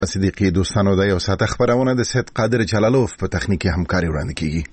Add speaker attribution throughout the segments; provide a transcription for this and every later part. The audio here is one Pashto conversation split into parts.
Speaker 1: صدیقي دوستانو د یو ساعت خبرونه د سید قادر جلالوف په تخنیکی همکاري وړاندې کیږي.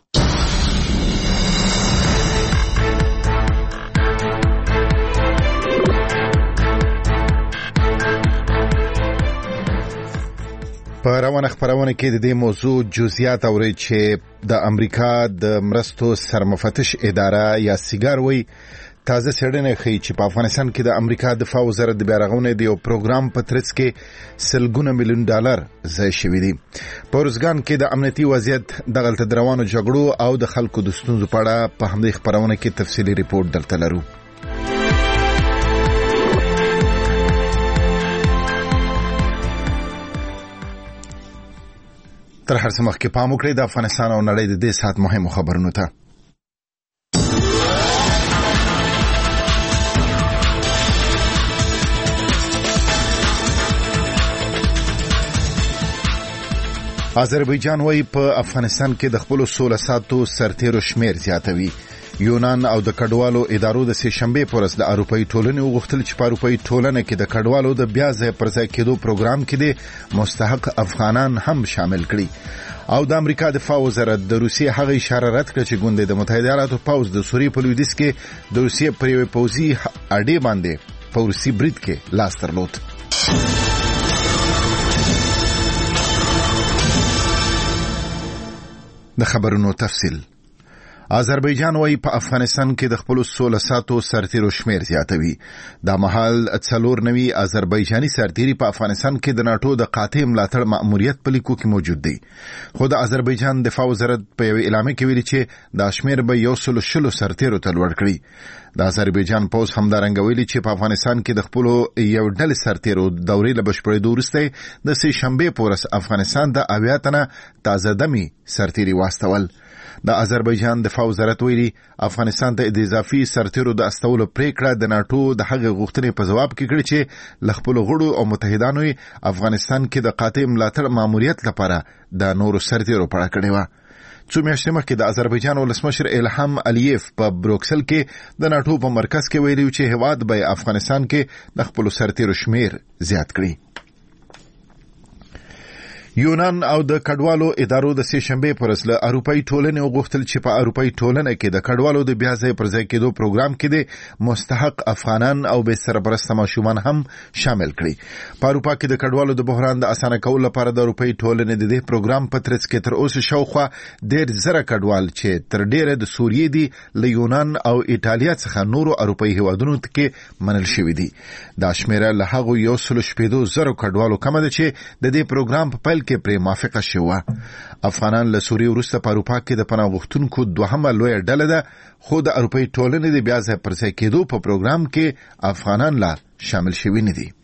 Speaker 1: په روانه خبرونه کې د دې موضوع جزئیات اوري چې د امریکا د مرستو سرمفتش اداره یا سیګاروي تازه څېړنه ښیي چې په افغانستان کې د امریکا دفاع وزارت د بیارغونې د یو پروګرام په ترڅ کې سلګونه میلیون ډالر ضایع شوي دي. په ارزګان کې د امنیتي وضعیت دغلته د روانو جګړو او د خلکو د ستونزو په اړه په همدې خبرونه کې تفصیلي ریپورت درته لرو. تر هر څه مخکې پام وکړئ د افغانستان او نړۍ د دې ساعت مهمو خبرونو ته. آذربایجان وايي په افغانستان کې د خپل سوله ساتو سرتیرو شمیر زیاتوي. یونان او د کډوالو ادارو د سه شنبه پر ورځ د اروپאי ټولنې وغوښتل چې په اروپאי ټولنه کې د کډوالو د بیا ځای پر ځای کېدو پروګرام کې د مستحق افغانان هم شامل کړي. او د امریکا دفاع وزارت د روسیې هغه اشاره رد کړه چې ګوند د متحده ایالاتو پوځ د سوریې په لویدیځ کې د روسیې پر یوې پوځي اډې باندې په روسي برید کې لاس درلود. د خبرونو تفصیل. آذربایجان وايي په افغانستان کې د خپل سوله ساتو سرتیرو شمیر زیاتوي. دا مهال 4 آذربایجاني سرتیري په افغانستان کې د ناتو د قاطع ملاتړ مأموریت په لیکو کې موجود دي. خو د آذربایجان دفاع وزارت په یو اعلامیه کې ویلي چې دا شمیر به 160 سرتیرو ته لوړ کړي. د آذربایجان پوز همدارنګه ویلي چې په افغانستان کې د خپل یو ډلې سرتیرو دورې له بشپړېدو وروسته د سه شنبه په ورځ افغانستان د 80 تنه تازه دمي سرتیري واستول. د آذربایجان دفاع وزارت ویلي افغانستان ته د اضافي سرتیرو د استولو پریکړه د ناتو د هغه غوښتنې په جواب کې کړې چې ل خپل غړو او متحدانو افغانستان کې د قاطع ملاتړ مأموریت لپاره د نورو سرتیرو پړه کړې و. څو میاشتې مخکې د آذربایجان ولسمشر الهام الیف په بروکسل کې د ناتو په مرکز کې ویلي چې هیواد به افغانستان کې د خپل سرتیرو شمیر زیات کړي. یونان او د کډوالو ادارو د سه شنبه پر ورځ له اروپאי ټولنې وغوښتل چې په اروپאי ټولنه کې د کډوالو د بیا ځای پر ځای کېدو پروګرام کې د مستحق افغانان او به سرپرست ماشومان هم شامل کړي. په اروپا کې د کډوالو د بحران د اسانه کولو لپاره د اروپאי ټولنې د دې پروګرام په ترڅ کې تر اوسه شاوخوا 1.0 کډوال چې تر ډیره د سوریې دي له یونان او ایټالیا څخه نورو اروپאי هیوادونو کې منل شوی دي. دا شمیره له هغه 1.0 کډوالو کم ده چې د دې پروګرام په پیل کې پرې موافقه شوه. افغانان له سوریې وروسته په اروپا کې د پناه غوښتونکو دوهمه لویه ډله ده، خو د اروپאי ټولنې د بیا ځای پر ځای کېدو په پروګرام کې افغانان لا شامل شوي نه دي.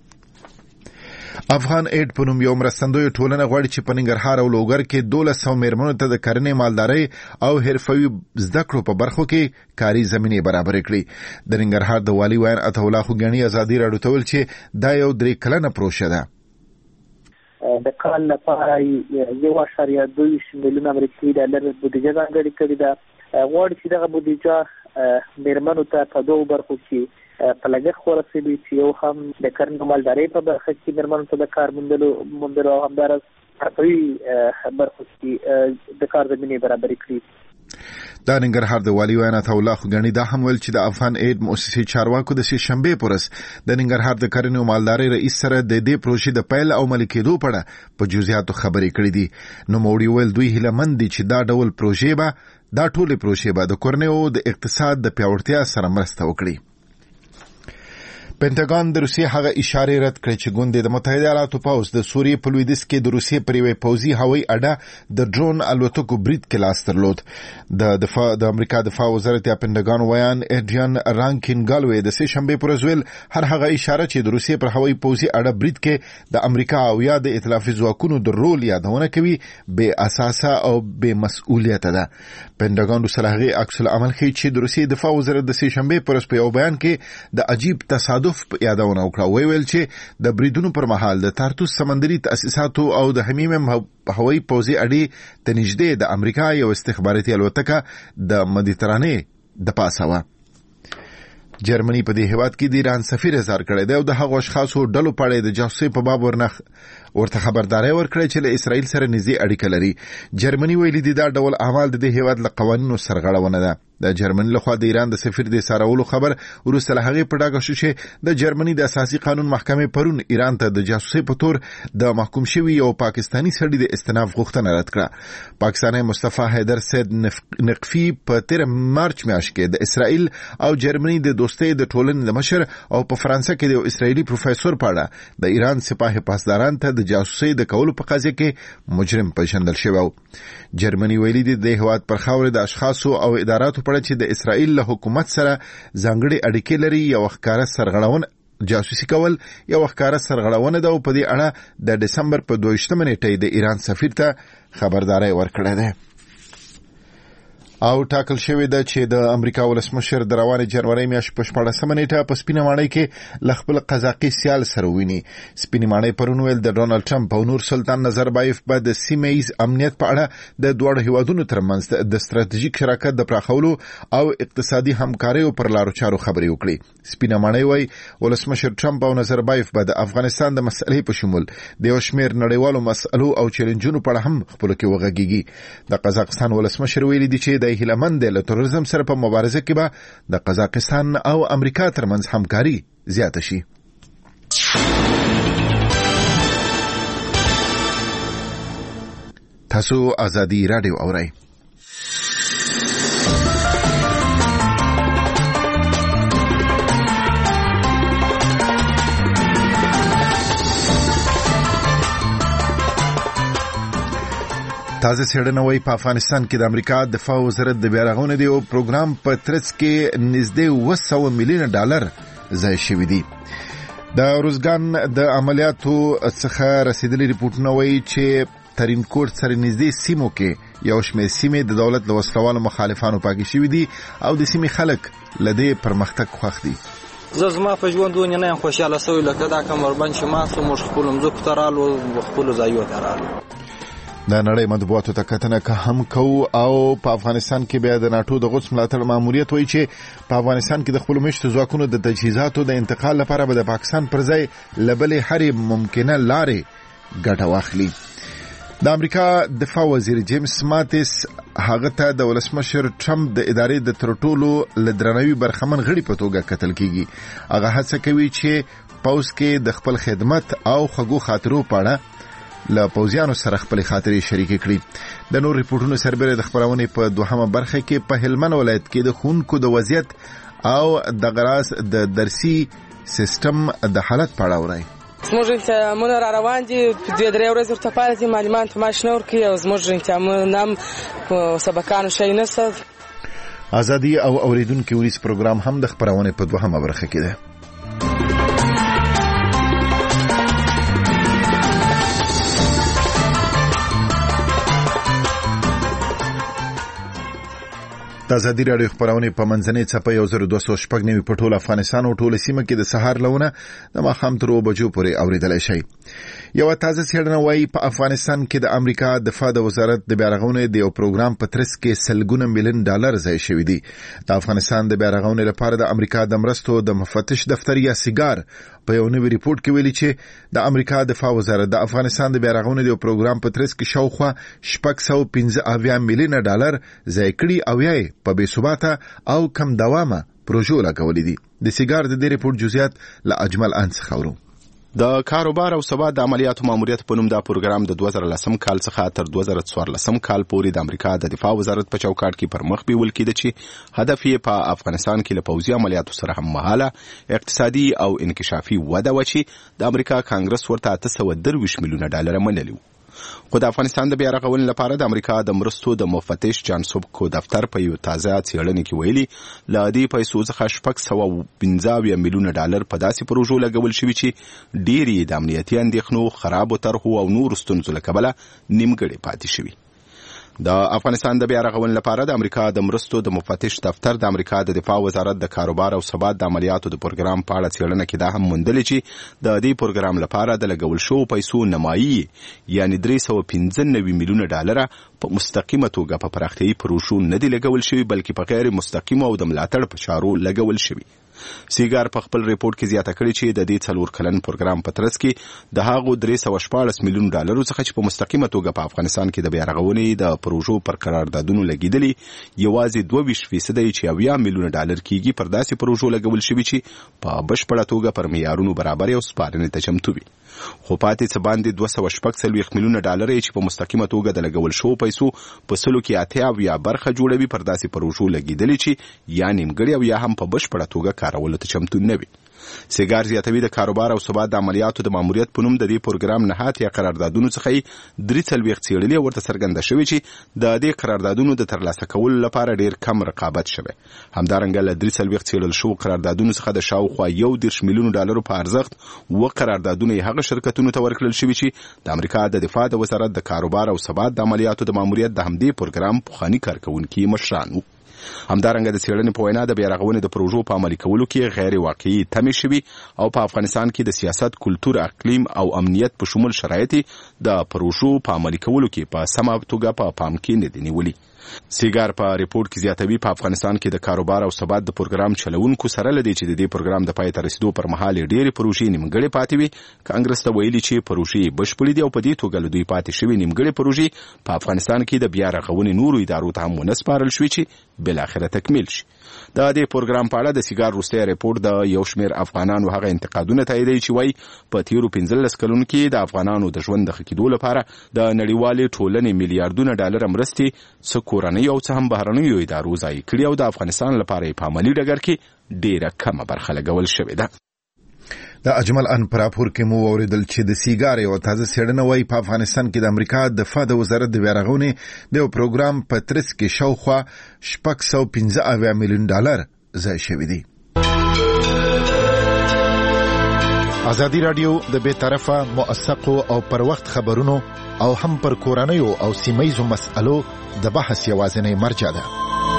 Speaker 1: افغان اید په نوم یو مرستندوی ټولنه غواړي چې په ننګرهار او لوګر کې 1200 میرمنو ته د کرنې، مالدارۍ او حرفوي زده کړو په برخو کې کاري زمینه برابر کړي. د ننګرهار د والي وین عطا الله خوګانی ازادي راډیو ته ویل چې دا یو 3 کلنه پروسه ده.
Speaker 2: د کال لپاره 1.2 میلیون امریکایي ډالر بودیجه ځانګړې کړې ده. غواړي چې دغه بودیجه میرمنو ته په دوه برخو کې په لګښت ورسوي، چې یو هم د کرنې مالدارۍ په برخه کې میرمنو ته د کار موندلو او همدارس حرفوي برخو کې د کار زمینې برابرې کړي.
Speaker 1: دا ننګرهار د والي وین عطا الله خوګانی دا هم ویل چې د افغان اید مؤسسې چارواکو د سه شنبه پر ورځ د ننګرهار د کرنې او مالدارۍ رئیس سره د دې پروژې د پیل او عملي کېدو په اړه په جزئیاتو خبرې کړې دي. نو موړي ویل دوی هیله مند دي چې دا ډول پروژې به د کورنۍ او د اقتصاد د پیاوړتیا سره مرسته وکړي. پینټاګون د روسیې هغه اشاره رد کړې چې ګوند د متحده ایالاتو پوځ د سوریې په لویدیځ کې د روسیې پر یوې پوځي هوایي اډه د ډرون الوتکو برید کې لاس درلود. د امریکا دفاع وزارت یا پینټاګون ویان ایډریان رانکین ګالوی د سه شنبه پر ورځ ویل هر هغه اشاره چې د روسیې پر هوایي پوځي اډه برید کې د امریکا او یا د ائتلافي ځواکونو د رول یادونه کوي بې اساسه او بې مسؤلیت ده. پینټاګون سره هغه عکس العمل ښيي چې د روسیې دفاع وزارت د سه شنبه پر ورځ په یو بیان کې د عجیب تصادف یادونه وکړه. ویل چې د بریدونو پر مهال د تارتوس سمندري تاسیساتو او د حمیم هوایي پوځي اډې ته نږدې د امریکا یو استخباراتي الوتکه د مدیترانې د پاسه وه. جرمني په دې هیواد کې د ایران سفیر اظهار کړی دی او د هغو اشخاصو ډلو په اړه د جاسوسۍ په باب ورته خبرداري ورکړه چې له اسرائیل سره نږدې اړیکه لري. جرمني ویلي دي دا ډول اعمال د دې هیواد له قوانینو سرغړونه ده. د جرمني لخوا د ایران د سفیر د سارولو خبر وروسته له هغې په ډاګه شو چې د جرمني د اساسي قانون محکمې پرون ایران ته د جاسوسۍ په تور د محکوم شوي یو پاکستاني سړي د استئناف غوښتنه رد کړه. پاکستاني مصطفی حیدر سید نقفي په 13 مارچ میاشت کې د اسرائیل او جرمني د دوستۍ د ټولنې د مشر او په فرانسه کې د یو اسرائیلي پروفیسور په اړه د ایران سپاه پاسداران ته د جاسوسۍ د کولو په قضیه کې مجرم پیژندل شوی. جرمني ویلي دي د هیواد پر خاورې د اشخاصو او اداراتو په اړه چې د اسرائیل له حکومت سره ځانګړي اړیکې لري یو ښکاره سرغړونه جاسوسي کول یو ښکاره سرغړونه ده او په دې اړه د دسمبر په 22 نیټه د ایران سفیر ته خبرداري ورکړه ده. او ټاکل شوی ده چې د امریکا ولسمشر د روانې جنوري میاشتې په 14 نیټه په سپینه ماڼۍ کې له خپل قزاقي سیال سره ویني. سپینه ماڼۍ پرون ویل د ډونالد ټرمپ او نور سلطان نظربایف په د سیمه ایز امنیت په اړه د دوه هیوادونو ترمنځ د ستراتیژیک شراکت د پراخولو او اقتصادي همکارۍ پر لارو چارو خبرې وکړي. سپینه ماڼۍ وايي ولسمشر ټرمپ او نظربایف به د افغانستان د مسلې په شمول د یو شمېر نړیوالو مسلو او چیلنجونو په اړه هم خپل کې وغږیږي. د قزاقستان ولسمشر ویلي دی چې د هیلمند له تروریزم سره په مبارزه کې به د قزاقستان او امریکا ترمنځ همکاري زیاته شي. تاسو آزادي رادیو اورئ. تازه څېړنه وايي په افغانستان کې د امریکا دفاع وزارت د بیارغونې د یو پروګرام په ترڅ کې نږدې 200 میلیون ډالر ضایع شوي دي. د روزګان د عملیاتو څخه رسیدلي ریپورټونه وايي چې ترینکوټ سره نږدې سیمو کې یو شمېر سیمې د دولت له وسلوالو مخالفانو پاکې شوي دي او د سیمې خلک له دې پرمختګ خوښ دي.
Speaker 3: زما په ژوندونه نه خوشاله سوی لکه دا کمربند چې ما سمو خپل مزو ترالو خپل ځایو ترالو.
Speaker 1: د نړۍ مطبوعاتو ته کتنه که هم کوو او په افغانستان کې بیا د ناتو د غوڅ ملاتړ ماموریت وایي چې په افغانستان کې د خپل مشتو ځواکونو د تجهیزاتو د انتقال لپاره به د پاکستان پر ځای لبلې هرې ممکنه لارې ګټه واخلي. د امریکا دفاع وزیر جیمز ماتیس هغه ته د ولسمشر ټرمپ د ادارې د ترټولو لدرنوي برخمن غړي په توګه کتل کیږي. هغه هڅه کوي چې پوز کې د خپل خدمت او خګو خاطرو په اړه له پوزیانو سره خپل خاطرې شریک کړي. د نور ریپورتونو سربېره د خبرونې په دوهمه برخه کې په هلمند ولایت کې د خونکو د وضعیت او د غراس د درسي سیستم د حالت په اړه اورئ.
Speaker 4: زموږ امتحانونه را روان دي، په 2-3 ورځې ورته پاتې دي، معلمان په معاش نه ورکوي او زموږ امتحانونه هم په سبقانو شی نشته.
Speaker 1: ازادي او اوریدونکو وریس پروګرام هم د خبرونې په دوهمه برخه کې ده. د ازادي راډیو خبرونه په منځنۍ څپه 1209 په ټول افغانستان او ټول سیمه کې د سهار لونه د ماښام تر 2 بجو پورې اوریدلای شي. یو تازه څېړنه وايي په افغانستان کې د امریکا دفاع د وزارت د بیارغونې د یو پروګرام په ترڅ کې سلګونه میلیون ډالر ضایع شوي دي. د افغانستان د بیارغونې لپاره د امریکا د مرستو د مفتش دفتر یا سیګار په یو نوی ریپورت کې ویلي چې د امریکا دفاع وزارت د افغانستان د بیارغونې د یو پروګرام په ترڅ کې شاوخوا 615 میلیون ډالر ضایع کړي او یې په بې ثباته او کم دوامه پروژو لګولې دي. د سیګار د دې ریپورت جزئیات له اجمل انس خبرو.
Speaker 5: د کاروبار او ثبات د عملیاتو ماموریت په نوم دا پروګرام د 2010 کال څخه تر 2014 کال پورې د امریکا د دفاع وزارت په چوکاټ کې پر مخ بیول کېده چې هدف یې په افغانستان کې له پوځي عملیاتو سره هم مهاله اقتصادي او انکشافي وده و چې د امریکا کانګرس ورته 823 میلیون ډالر منلي. خو د افغانستان د بیارغونې لپاره د امریکا د مرستو د مفتش جان سوبکو دفتر په یو تازه څېړنې کې ویلي له دې پیسو څخه 615 میلیون ډالر په داسې پروژو لګول شوي چې ډېرې د امنیتي اندېښنو، خرابو طرحو او نورو ستونزو له کبله نیمګړې پاتې شوي. د افغانستان د بیارغونې لپاره د امریکا د مرستو د مفتش دفتر د امریکا د دفاع وزارت د کاروبار او ثبات د عملیاتو د پروګرام په اړه څېړنه کې دا هم موندلې چې د دې پروګرام لپاره د لګول شوو پیسو نمایي یعنی 395 میلیون ډالر په مستقیمه توګه په پراختیایي پروژو نه دي لګول شوي بلکې په غیر مستقیمه او د ملاتړ په چارو لګول شوي. سیګار په خپل ریپورت کې زیاته کړې چې د دې 4 کلن پروګرام په ترڅ کې د هغو 314 میلیون ډالرو څخه چې په مستقیمه توګه په افغانستان کې د بیا رغونې د پروژو پر قراردادونو لګیدلي یوازې 22% چې 70 میلیون ډالر کېږي پر داسې پروژو لګول شوي چې په بشپړه توګه پر معیارونو برابر او سپارنې ته چمتو وي. خو پاتې څه باندې 246 میلیون ډالر چې په مستقیمه توګه د لګول شو پیسو په سلو کې 80 برخه جوړوي پر داسې پروژو لګیدلي چې یا نیمګړي او یا هم په بشپړه توګه کارولو ته چمتو نه وي. سیګار زیاتوي د کاروبار او ثبات د عملیاتو د ماموریت په نوم د دې پروګرام نهات یا قراردادونو څخه 3 څیړلې ورته څرګنده شوې چې د دې قراردادونو د ترلاسه کولو لپاره ډیر کم رقابت شوی. همدارنګه له 3 څیړل شو قراردادونو څخه د شاوخوا 1 میلیون ډالرو په ارزښت و قراردادونه هغه شرکتونو ته ورکړل شوي چې د امریکا د دفاع د وزارت د کاروبار او ثبات د عملیاتو د ماموریت د همدې پروګرام پخواني کارکونکي مشران وو. همدارنګه د څېړنې په وینا د بیا رغونې د پروژو په عملي کولو کې غیر واقعي تمې شوي او په افغانستان کې د سیاست، کلتور، اقلیم او امنیت په شمول شرایط د پروژو په عملي کولو کې په سمه توګه په پام کې نه دي نیولي. سیګار په ریپورت کې زیاتوي په افغانستان کې د کاروبار او ثبات د پروګرام چلونکو سره لدی چې د دې پروګرام د پای ته رسیدو پر مهال ډېرې پروژې نیمګړې پاتې وي. کانګرس ته ویلي چې پروژې بشپړې دي او په دې توګه له دوی پاتې شوي نیمګړې پروژې په افغانستان کې د بیا رغونې نورو ادارو ته هم ونسپارل شوي چې بالاخره تکمیل شي. د دې پروګرام په اړه د سیګار وروستی ریپورت د یو شمېر افغانانو هغه انتقادونه تاییدوي چې وایي په تیرو 15 کلونو کې د افغانانو د ژوند د ښه کېدو لپاره د نړیوالې ټولنې میلیارډونه ډالر مرستې څه کورنۍ او څه هم بهرنیو ادارو ضایع کړي او د افغانستان لپاره یې په عملي ډګر کې ډېره کمه برخه لګول شوې ده.
Speaker 1: د اجمل ان پراپور کې مو اوریدل چې د سیګار یو تازه څېړنه وايي په افغانستان کې د امریکا دفاع د وزارت د بیا رغونې د یو پروګرام په ترڅ کې شاوخوا 615 میلیون ډالر ضایع شوي دي. ازادي رادیو د بې طرفه موثقو او پر وخت خبرونو او هم پر کورنیو او سیمه‌ییزو مسألو د بحث یوازینی مرجع ده.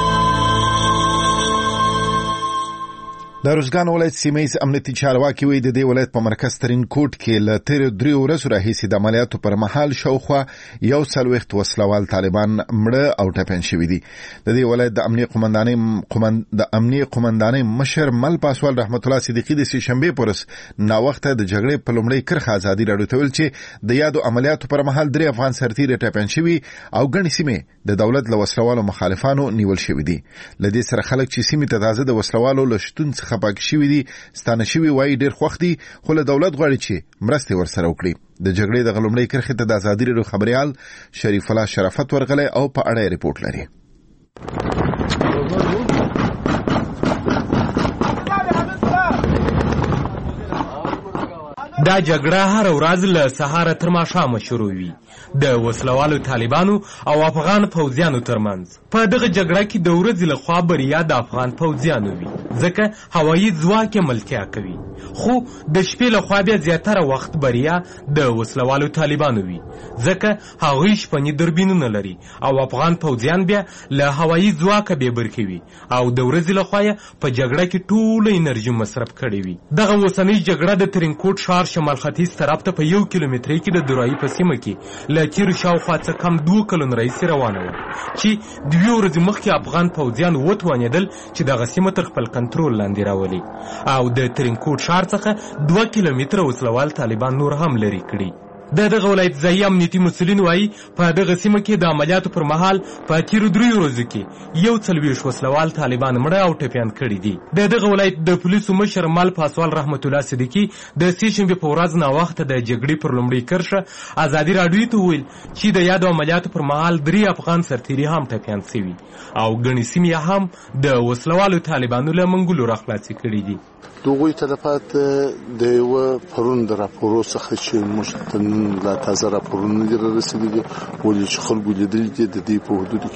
Speaker 1: د روزګان ولایت سیمه‌ییز امنیتي چارواکي وایي د دې ولایت په مرکز ترین کوټ کې له تېرو 3 ورځو راهیسې د عملیاتو پر مهال شاوخوا 140 وسلوال طالبان مړه او ټپیان شوي دي. د دې ولایت د امنیه قومندانۍ مشر مل پاسوال رحمت الله صدیقي د سهشنبې پر ورځ ناوخته د جګړې په لومړۍ کرښه ازادي راډیو ته ویل چې د یادو عملیاتو پر مهال 3 افغان سرتیري ټپیان شوي او ګڼې سیمې د دولت له وسلوالو مخالفانو نیول شوي دي. له دې سره خلک چې سیمې ته تازه د وسلوالو له شتون څخه پاک شوي دي ستانه شوي وایي ډېر خوښ دي خو له دولت غواړي چې مرستې ورسره وکړي. د جګړې د لومړۍ کرښې ته د ازادي راډیو خبریال شریف الله شرافت ورغلی او په اړه یې ریپورټ لري.
Speaker 6: دا جګړه هر ورځ له سهاره تر ماښامه شروع وي د وسلوالو طالبانو او افغان پوځیانو ترمنځ. په دغه جګړه کې د ورځې لخوا بریا د افغان پوځیانو وي ځکه هوایي ځواک یې ملتیا کوي، خو د شپې لخوا بیا زیاتره وخت بریا د وسلوالو طالبانو وي ځکه هغوی شپني دوربینونه لري او افغان پوځیان بیا له هوایي ځواکه بې برخې وي او د ورځې لخوا یې په جګړه کې ټوله انرژي مصرف کړې وي. دغه اوسنۍ جګړه د ترینکوټ ښار شمال ختیځ طرف ته په 1 کیلومترۍ کې د درایي په سیمه کې له تیرو شاوخوا څه کم 2 کلونو راهیسې روانه وه چې 2 ورځې مخکې افغان پوځیان وتوانېدل چې دغه سیمه تر خپل کنټرول لاندې راولي او د ترینکوټ ښار څخه 2 کیلومتره وسلوال طالبان نور هم لرې کړي. د دغه ولایت ځایي امنیتي مسؤلین وایي په دغه سیمه کې د عملیاتو پر مهال په تیرو 3 ورځو کې 140 وسلوال طالبان مړه او ټپیان کړي دي. د دغه ولایت د پولیسو مشر مل پاسوال رحمت الله صدیقي د سهشنبې په ورځ ناوخته د جګړې پر لومړۍ کرښه ازادي راډیو ته وویل چې د یادو عملیاتو پر مهال 3 افغان سرتیري هم ټپیان شوي او ګڼې سیمې هم د وسلوالو طالبانو له منګولو راخلاصې کړي دي.
Speaker 7: دغوی تلفات د یو پرون د راپورو څخه چې موږ ته لا تازه راپورونه دي رسیدلي ولې چې خلکو لیدلي دي د دې په حدودو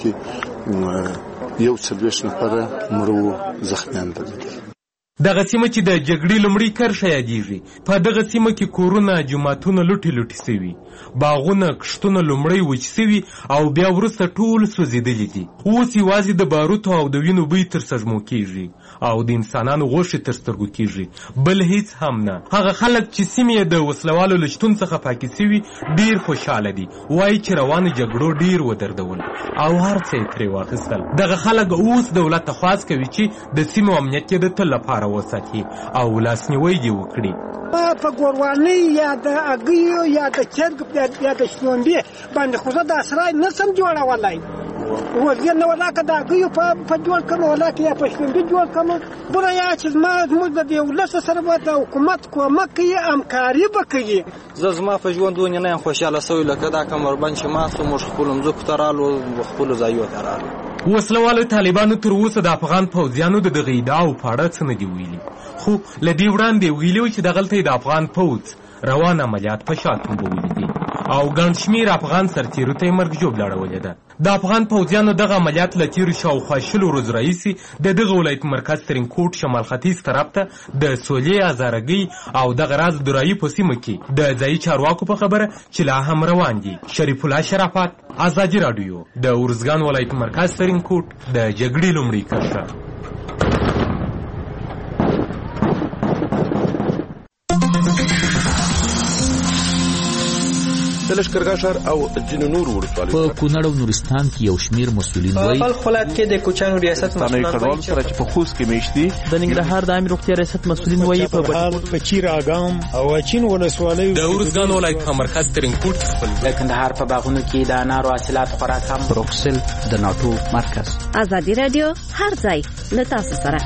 Speaker 7: کې 140 نفره مړه زخمیان دي.
Speaker 6: دغه سیمه چې د جګړې لومړۍ کرښه یادېږي په دغه سیمه کې کورونه، جوماتونه لوټې سوي، باغونه، کښتونه لومړی وچ سوي او بیا وروسته ټول سوځېدلي دي. اوس یوازې د باروتو او د وینو بوی تر سږمو کېږي او د انسانانو غوښې تر سترګو کېږي، بل هیڅ هم نه. هغه خلک چې سیمې د وسلوالو له شتون څخه پاکې سوي ډېر خوشحاله دي، وایي چې روانو جګړو ډېر ودردول او هر څه یې ترې واخیستل. دغه خلک اوس دولت ته خواست کوي چې د سیمو امنیت یې د تل لپاره وساتي او لاسنیوي دې وکړي.
Speaker 8: په ګوروانۍ یا د اګیو یا د چرګ یا د شلومبې باندې خو زه د اسرای نه سم جوړولی وزیر نه ولاکه د اګیو په جوړ کړم ولاکه یا په شلومبې جوړ کړم بله یا چې زموږ د دې ولس سره به د حکومت کومک کوي همکاري به کوي.
Speaker 3: زه زما په ژوندونې نه یم خوشحاله سوی لکه دا کمربند چې مات شو موږ خپلو مځکو ته رالو خپلو ځایو ته رالو.
Speaker 6: وسلوالو طالبانو تر اوسه د افغان پوځیانو د دغه ادعاو په اړه څه نه دي ویلي، خو له دې وړاندې ویلي و چې دغلته د افغان پوځ روان عملیات په شا تنبولي دي او ګڼ شمېر افغان سرتېرو ته یې مرګ ژوبله اړولې ده. د افغان پوځیانو دغه عملیات له تېرو شاوخوا 20 ورځو راهیسې د دغه ولایت مرکز ترینکوټ شمال ختیځ طرف ته د سولې، هزارګۍ او دغه راز درایي په سیمه کې د ځایي چارواکو په خبره چې لا هم روان دي. شریف الله شرافت، ازادي راډیو، د ارزګان ولایت مرکز ترینکوټ د جګړې لومړۍ کرښه.
Speaker 9: د لښکرګاه ښار او ځینو نورو ولسوالیو
Speaker 10: په کونړ او نورستان کې یو شمېر مسؤلین وایي
Speaker 11: په ولایت کې د کوچیانو ریاست مسؤلین
Speaker 9: وایي سره چې په خوست کې میشتي
Speaker 10: د ننګرهار د عامه روغتیا ریاست مسؤلین وایي
Speaker 8: په چیر اګام او اچین ولسوالیو
Speaker 6: د ارزګان ولایت په مرکز ترینکوټ خپل
Speaker 10: د کندهار په باغونو کې د انارو حاصلات خوراک هم بروکسل د ناټو مرکز.
Speaker 12: ازادي راډیو هر ځای له تاسو سره.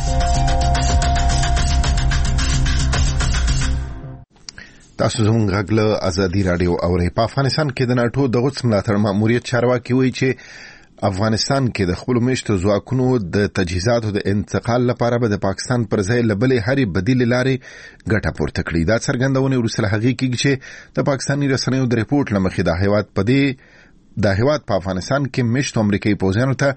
Speaker 1: تاسو زموږ غږ له ازادي راډیو اورئ. په افغانستان کې د ناټو د غوڅ ملاتړ ماموریت چارواکي وایي چې افغانستان کې د خپلو میشتو ځواکونو د تجهیزاتو د انتقال لپاره به د پاکستان پر ځای له بلې هرې بدیلې لارې ګټه پورته کړي. دا څرګندونه وروسته له هغې کېږي چې د پاکستاني رسنیو د رپورټ له مخې د هیواد په افغانستان کې میشتو امریکایي پوځیانو ته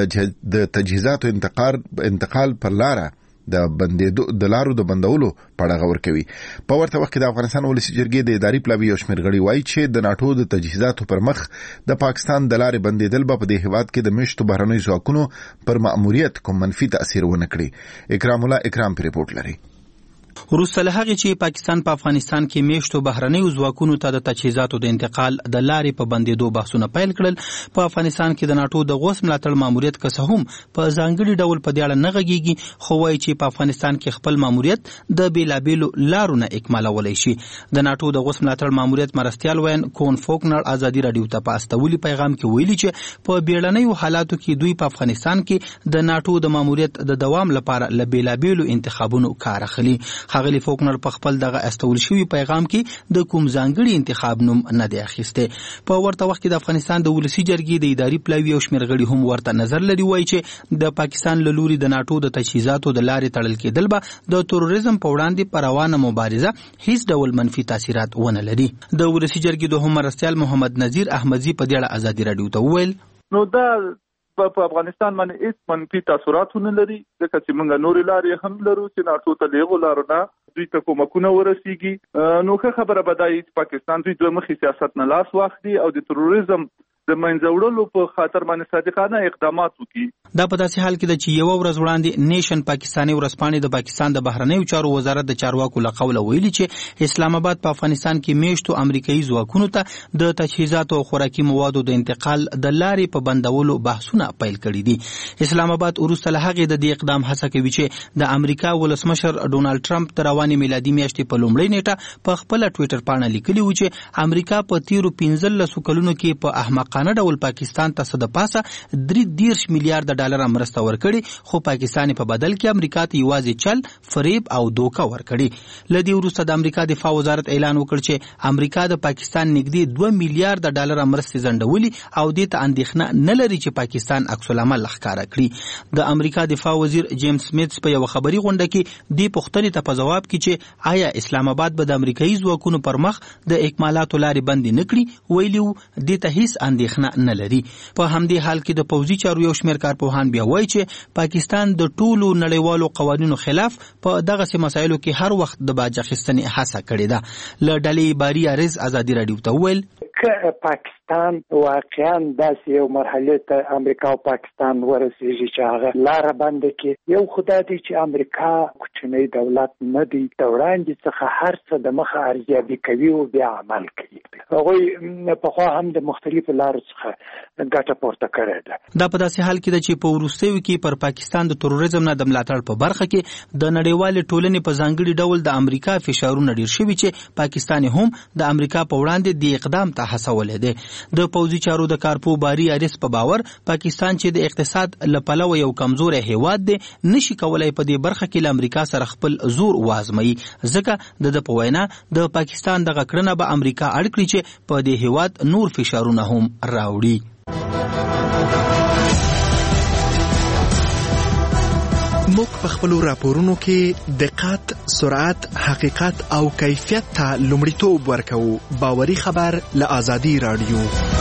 Speaker 1: د تجهیزاتو انتقال پر لاره د لارو د بندولو په اړه غور کوي. په ورته وخت کې د افغانستان ولسي جرګې د اداري پلاوي یو شمېر غړي وایي چې د ناټو د تجهیزاتو پر مخ د پاکستان د لارې بندېدل به په دې هیواد کې د میشتو بهرنیو ځواکونو پر مأموریت کوم منفي تاثیر ونه کړي. اکرام الله اکرام په رپورټ لري.
Speaker 13: وروسته له هغې چې پاکستان په افغانستان کې میشتو بهرنیو ځواکونو ته د تجهیزاتو د انتقال د لارې په بندېدو بحثونه پیل کړل، په افغانستان کې د ناټو د غوڅ ملاتړ ماموریت که څه هم په ځانګړي ډول په دې اړه نه غږیږي، خو وایي چې په افغانستان کې خپل ماموریت د بېلابېلو لارو نه اکمالولی شي. د ناټو د غوڅ ملاتړ ماموریت مرستیال وین کون فوکنر ازادي راډیو ته په استولي پیغام کې ویلي چې په بیړنیو حالاتو کې دوی په افغانستان کې د ناټو د ماموریت د دوام لپاره له بېلابېلو انتخابونو کار اخلي. ښاغلي فوکنر په خپل دغه استول شوي پیغام کې د کوم ځانګړي انتخاب نوم نه دی اخیستی. په ورته وخت کې د افغانستان د ولسي جرګې د اداري پلاوي یو شمېر غړي هم ورته نظر لري، وایي چې د پاکستان له لوري د ناټو د تجهیزاتو د لارې تړل کېدل به د تروریزم په وړاندې په روانه مبارزه هیڅ ډول منفي تاثیرات ونه لري. د ولسي جرګې دوهم مرستیال محمد نذیر احمدزي په دې اړه ازادي راډیو ته وویل
Speaker 14: نو دا په افغانستان باندې هیڅ منفي تاثیرات نه لري، ځکه چې موږ نورې لارې هم لرو چې ناټو ته لیغو لارو نه دوی ته کومکونه ورسیږي. نو ښه خبره به دا چې پاکستان دوی دوه مخي سیاست نه لاس واخلي او د تروریزم د منځه وړلو په خاطر باندې صادقانه اقدامات وکړي.
Speaker 13: دا په داسې حال کې ده چې یو ورځ وړاندې نیشن پاکستاني ورځپاڼې د پاکستان د بهرنیو چارو وزارت د چارواکو له قوله ویلي چې اسلام آباد په افغانستان کې میشتو امریکایي ځواکونو ته د تجهیزاتو او خوراکي موادو د انتقال د لارې په بندولو بحثونه پیل کړي دي. اسلام آباد وروسته له هغې د دې اقدام هڅه کوي چې د امریکا ولسمشر ډونالډ ټرمپ د روانې میلادي میاشتې په لومړۍ نیټه په خپله ټویټر پاڼه لیکلي و چې امریکا په تیرو 15 کلونو کې په احمقانه ډول پاکستان ته څه د پاسه 33 میلیارډ ډالر مرسته ورکړي، خو پاکستان په بدل کې امریکا ته یوازې چل، فریب او دوکه ورکړي. له دې وروسته د امریکا دفاع وزارت اعلان وکړ چې امریکا د پاکستان نږدې 2 میلیارډ ډالر مرستې ځنډولي او دې ته اندېښنه نه لري چې پاکستان عکس العمل ښکاره کړي. د امریکا دفاع وزیر جیمز میتس په یو خبري غونډه کې دې پوښتنې ته په جواب کې چې آیا اسلام آباد به د امریکایي ځواکونو پر مخ د اکمالاتو لارې بندې نه کړي، ویلي و دې ته هیڅ اندېښنه نه لري. په همدې حال کې د پوځي چارو یو شمېر کارپوهان بیا وایي چې پاکستان د ټولو نړیوالو قوانینو خلاف په دغسې مسایلو کې هر وخت د باج اخیستنې هڅه کړې ده. له ډلې باري عارض ازادي راډیو ته وویل
Speaker 15: که پاکستان واقعا داسې یو مرحله ته امریکا او پاکستان ورسیږي چې هغه لاره بنده کړي، یو خدای دی چې امریکا کوچنی دولت نه دی، د وړاندې څخه هر څه د مخه ارزیابي کوي او بیا عمل کوي. هغوی پخوا هم د مختلفو لارو څخه ګټه پورته کړې ده.
Speaker 13: دا په داسې حال کې ده چې په وروستیو کې پر پاکستان د تروریزم نه د ملاتړ په برخه کې د نړیوالې ټولنې په ځانګړي ډول د امریکا فشارونه ډیر شوي چې پاکستان هم د امریکا په وړاندې د اقدام ته هڅولې ده. د پوځي چارو د کارپو باری اریس په باور پاکستان چې د اقتصاد له پلوه یو کمزوري هیواد دی نشي کولای په دې برخه کې له امریکا سره خپل زور وازمایي، ځکه د په وینا د پاکستان دغه کړنه به امریکا اړ کړي چې په دې هیواد نور فشارونه هم راوړي.
Speaker 16: موږ په خپلو راپورونو کې دقت، سرعت، حقیقت او کیفیت ته لومړیتوب ورکوو. باوري خبر له آزادي رادیو.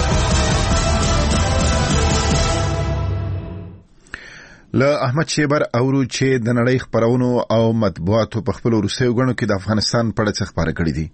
Speaker 1: له احمد شیبر اورو چې د نړۍ خبرونو او مطبوعاتو په خپل وروستیو غړو کې د افغانستان په اړه څه خبره کړې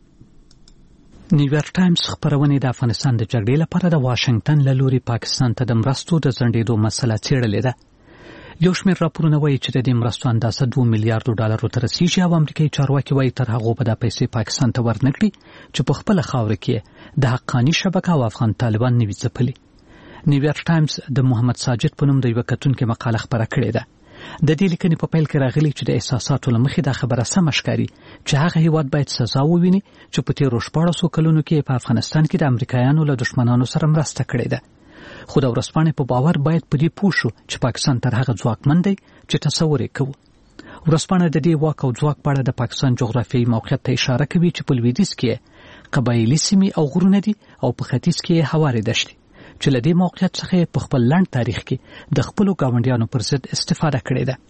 Speaker 1: دي.
Speaker 17: نیویارک ټایمز خبرونه د افغانستان د جګړې لپاره د واشنگټن له لوري پاکستان ته د مرستو د ځنډېدو مسله څېړلې ده. یو شمېر راپورونه وایي چې د دې مرستو اندازه 2 میلیارډ ډالرو ته رسیږي او امریکایي چارواکي وایي تر هغو به دا پیسې پاکستان ته ورنکړي چې په خپله خاوره کې د حقاني شبکه او افغان طالبان نه وي ځپلي. نیویارک ټایمز د محمد ساجد په نوم د یوه کتونکي مقاله خپره کړې ده. د دې لیکنې په پیل کې راغلي چې د احساساتو له مخې دا خبره سمه ښکاري چې هغه هیواد باید سزا وویني چې په تېرو 14 کلونو کې په افغانستان کې د امریکایانو له دښمنانو سره مرسته کړې ده. خو د ورځپاڼې په باور باید په دې پوه شو چې پاکستان تر هغه ځواکمن دی چې تصور یې کوو. ورځپاڼه د دې واک او ځواک په اړه د پاکستان جغرافیایي موقعیت ته اشاره کوي چې په لویدیځ کې قبایلي سیمې او غرونه دي او په ختیځ کې هوارې دښتې چې له دې موقعیت څخه په خپل لنډ تاریخ کې د خپلو ګاونډیانو پر ضد استفاده کړې ده.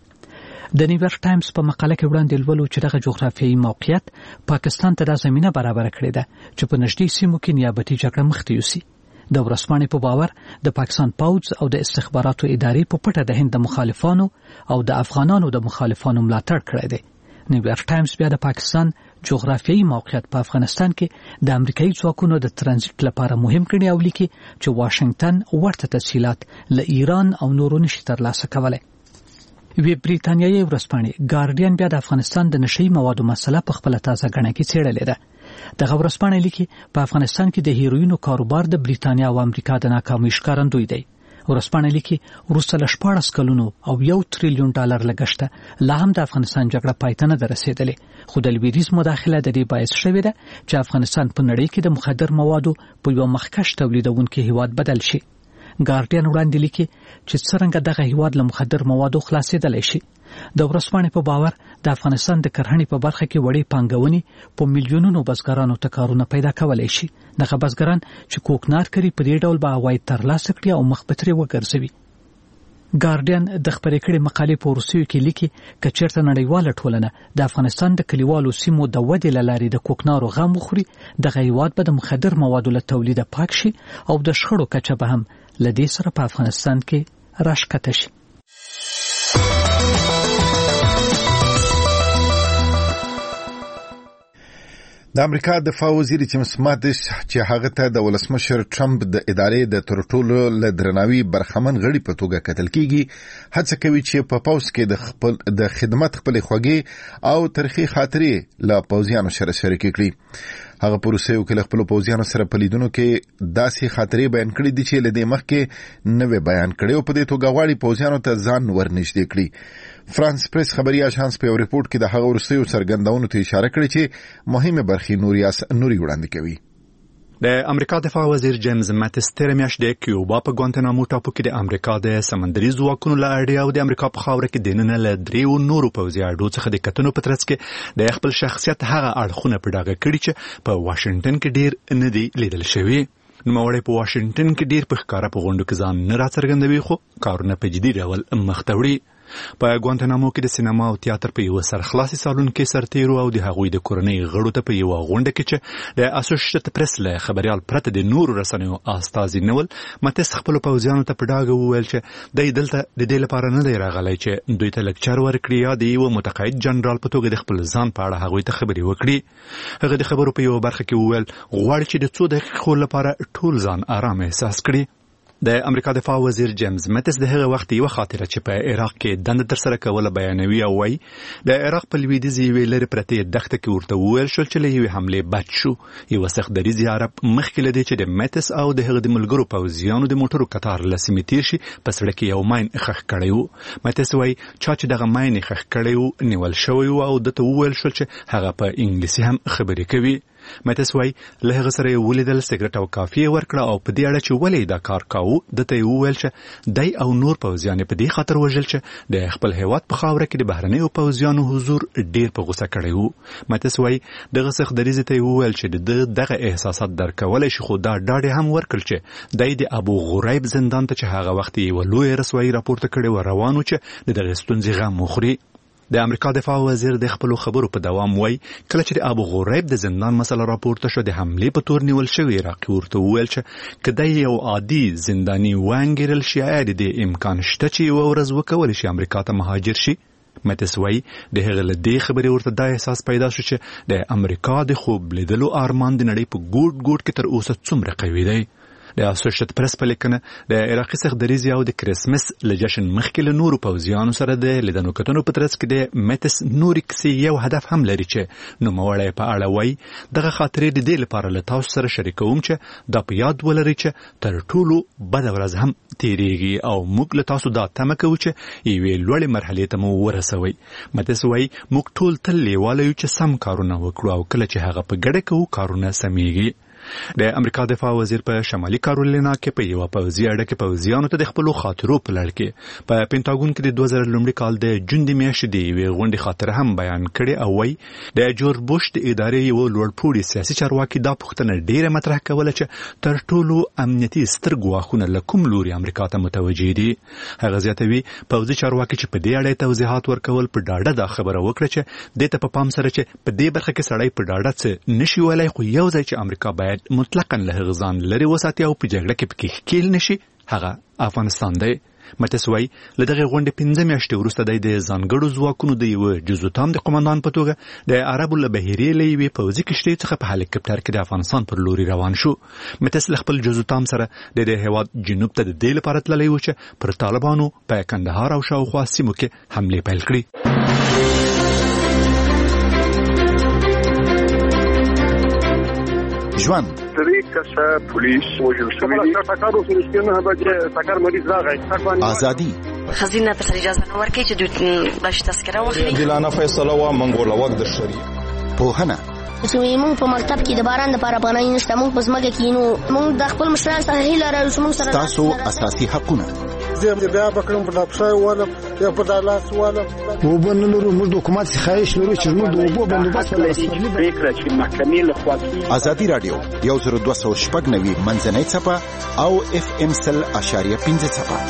Speaker 17: د نیویارک ټایمز په مقاله کې وړاندې لولو چې دغه جغرافیایي موقعیت پاکستان ته د زمینه برابر کړې ده چې په نږدې سیمو کې نیابتي جګړه مخ ته یوسي. د ورځپاڼې په باور د پاکستان پوځ او د استخباراتو ادارې په پټه د هند د مخالفانو او د افغانانو د مخالفانو ملاتړ کړی دی. نیویارک ټایمز بیا د پاکستان جغرافیایي موقعیت په افغانستان کې د امریکایي ځواکونو د ترانزیت لپاره مهم ګڼي او لیکي چې واشنگټن ورته تسهیلات له ایران او نورو نشي ترلاسه کولی. وی بریتانیایي ورځپاڼې ګارډین بیا د افغانستان د نشئی موادو مسله په خپله تازه ګڼه کې څېړلې ده. دغه ورځپاڼه لیکي په افغانستان کې د هیروینو کاروبار د بریتانیا او امریکا د ناکامۍ ښکارندوی دی. ورځپاڼه لیکي وروسته له 14 کلونو او $1 تریلیون لګښته لا هم د افغانستان جګړه پای ته نه ده رسېدلې، خو د لویدیځ مداخله د دې باعث شوې ده چې افغانستان په نړۍ کې د مخدر موادو په یوه مخکښ تولیدونکي هیواد بدل شي. ګارډین وړاندې لیکي چې څرنګه دغه هیواد له مخدر موادو خلاصېدلی شي. د ورځپاڼې په باور د افغانستان د کرهڼې په برخه کې وړې پانګونې په میلیونونو بزګرانو ته کارونه پیدا کولی شي. دغه بزګران چې کوکنار کري په دې ډول به عواید ترلاسه کړي او مخ په ترې وګرځوي. ګارډین د خپرې کړې مقالې په وروستیو کې لیکي که چېرته نړیواله ټولنه د افغانستان د کلیوالو سیمو د ودې له لارې د کوکنارو غم وخوري، دغه هیواد به د مخدر موادو له تولیده پاک شي او د شخړو کچه به هم له دې سره په افغانستان کې راښکته شي.
Speaker 1: د امریکا دفاع وزیر جیمز ماتیس چې هغه ته د ولسمشر ټرمپ د ادارې د تر ټولو له درناوي برخمن غړي په توګه کتل کیږي، هڅه کوي چې په پوځ کې د خدمت خپل خوږې او تاریخي خاطرې له پوځیانو سره شریک کړي. هغه پروسه وکړه خپل پوځیانو سره په لیدونو کې داسې خاطرې بیان کړې دي چې لدې مخکې نوې بیان کړي او په دې توګه غواړي پوځیانو ته ځان ورنږدې کړي. فرانس پریس خبري اژانس په ریپورت کې د هغه ورستیو څرګندونو ته اشاره کړې چې مهمه برخې نوري وړاندې کوي.
Speaker 18: د امریکا دفاع وزیر جیمز ماتیس تیر میاشت د کیوبا په ګوانتنامو ټاپو کې د امریکا د سمندري ځواکونو له اړیاو د امریکا په خاوره کې د نن له دریو نورو پوځي اډو څخه د کتنو په ترڅ کې د خپل شخصیت هغه اړخونه په ډاګه کړي چې په واشنگټن کې ډیر نه دی لیدل شوی. نوموړی په واشنگټن کې ډیر په ښکاره په غونډو کې ځان نه راڅرګندوي، خو کارونه په جدي ډول مخ ته وړي. په ګوانتنامو کې د سینما او تیاتر په یو سرخلاصي سالون کې سرتیرو او د هغوی د کورنۍ غړو ته په یو غونډه کې چې د اسوسییټډ پریس له خبريال پرته د نورو رسنیو استازي نول متس خپل پوځیانو ته په ډاګه وویل چې د دلته د دې لپاره نه دی راغلی چې دوی ته لیکچر ورکړي یا د یو متقاعد جنرال په توګه د خپل ځان په اړه هغوی ته خبرې وکړي. هغه د خبرو په یو برخه کې وویل غواړي چې د 2 دقیقو لپاره ټول ځان آرام احساس کړي. د امریکا دفاع وزیر جیمز مټس د هغه وخت یو خاطره چې په عراق کې دند تر سره کوله بیانوي او وایي د عراق په لویدیځ یوې لرې پرتې دښته کې ورته وویل شول چې له یوې حملې بچ شو. یو سخت دریځي عرب مخکې له دې چې د مټس او د هغه د ملګرو پوځیانو د موټرو قطار له سیمې تیر شي په سړک کې یو ماین ښخ کړی و. مټس وایي چې دغه ماین ښخ کړی و نیول شوی و او دته وویل شول چې هغه په انګلیسي هم خبرې کوي. مټس وایي له هغه سره یې ولیدل سګرټ او کافي ورکړه او په دې اړه چې ولې دا کار کاوه دته یې وویل چې دی او نور پوځیان په دې خاطر وژل چې د خپل هیواد په خاوره کې د بهرنیو پوځیانو حضور ډیر په غوسه کړی و. مټس وایي دغه سخت دریځ ته یې وویل چې دغه احساسات درکولی شي خو دا ډاډ هم ورکړل چې دی د ابو غریب زندان ته چې هغه وخت یې لوی رسوایی راپورته کړی و روانو چې د دغه ستونزې غم وخوري. د امریکا دفاع وزیر د خپل خبرو په دوام وایي کله چې د ابو غریب د زندان مسله راپورته شو د حملې په تور نیول شوی عراقي ورته وویل چې کله یو عادي زنداني وانګیرل شي د امکان شته چې یو ورځ وکول شي امریکا ته مهاجر شي. مټس وایي د هغه له دې خبرې ورته دا احساس پیدا شو چې د امریکا د خوب لیدلو ارمان د نړۍ په ګوټ ګوټ کې تر اوسه څومره قوي دی. د اسوسییټډ پریس په لیکنه د عراقي سخت دریځي او د کریسمس له جشن مخکې له نورو پوځیانو سره د لیدنو کتنو په ترڅ کې د مټس نوري کیسې یو هدف هم لري چې نوموړی په اړه وایي دغه خاطرې د دې لپاره له تاسو سره شریکوم چې دا په یاد ولرئ چې تر ټولو بده ورځ هم تیریږي او موږ له تاسو دا تمه کوو چې یوې لوړې مرحلې ته مو ورسوئ. مټس وایي موږ ټول تل لیواله یو چې سم کارونه وکړو او کله چې هغه په ګډه کوو کارونه سمیږي. د امریکا دفاع وزیر په شمالي کارولینا کې په یو پوځي اډه کې پوځیانو ته د خپل خاطرو په لړ کې په پینټاګون کې د 2000 لومړي کال د جون د میاشتې د یوې غونډې خاطره هم بیان کړي او وایي د جورج بوش د ادارې یو لوړپوړي سیاسي چارواکي دا پوښتنه ډیره مطرح کوله چې تر ټولو امنیتي ستر ګواښونه له کوم لوري امریکا ته متوجه دي. هغه زیاتوي پوځي چارواکي چې په دې اړه توضیحات ورکول په ډاډه دا خبره وکړه چې د ته په پام سره چې په دې برخه کې سړی په ډاډه څه نشي ویلای خو یو ځای چې امریکا باید مطلقاً له غزان لري وساتي او په جګړه کې پکې ښکیل نشي هغه افغانستان دی. مټس وایي له دغه غونډې 15 میاشتې وروسته د ځانګړو ځواکونو د یو جزو تام د قوماندان په توګه د عربو له بهیرې له یوې پوځي کښتۍ څخه په هلیکاپټر کې د افغانستان پر لوري روان شو. مټس له خپل جزو تام سره د هیواد جنوب ته د دې لپاره تللی و چې پر طالبانو په کندهار او شاوخوا سیمو کې حملې پیل کړي.
Speaker 1: ژوند
Speaker 19: درې کسه پولیس وژل شوي دي. ټاکارو سره نه بجې ټاکار مریض راغی.
Speaker 1: ازادي
Speaker 12: خزینه ته اجازه نه ورکړي چې دوی باش تذکره واخلي.
Speaker 9: عادلانه فیصله و منګول وخت د شریعه
Speaker 1: پوهنه
Speaker 20: موږ په مکتب کې د باران لپاره پناه نشته. موږ په ځمکه کې نو موږ د خپل مشرانو سره هیله لرو چې موږ سره
Speaker 1: تاسو اساسي حقونه
Speaker 21: زه بیا بکرم په دپښای والم یا په دالاس والم وبن لرو. موږ د حکومت څخه خواهش لرو چې موږ د اوبو بندوبست ولرو.
Speaker 19: پریکړه چې محکمې له خوا کیږي.
Speaker 1: ازادي رادیو 102.9 منځنۍ څپه او FM 100.5 څپه.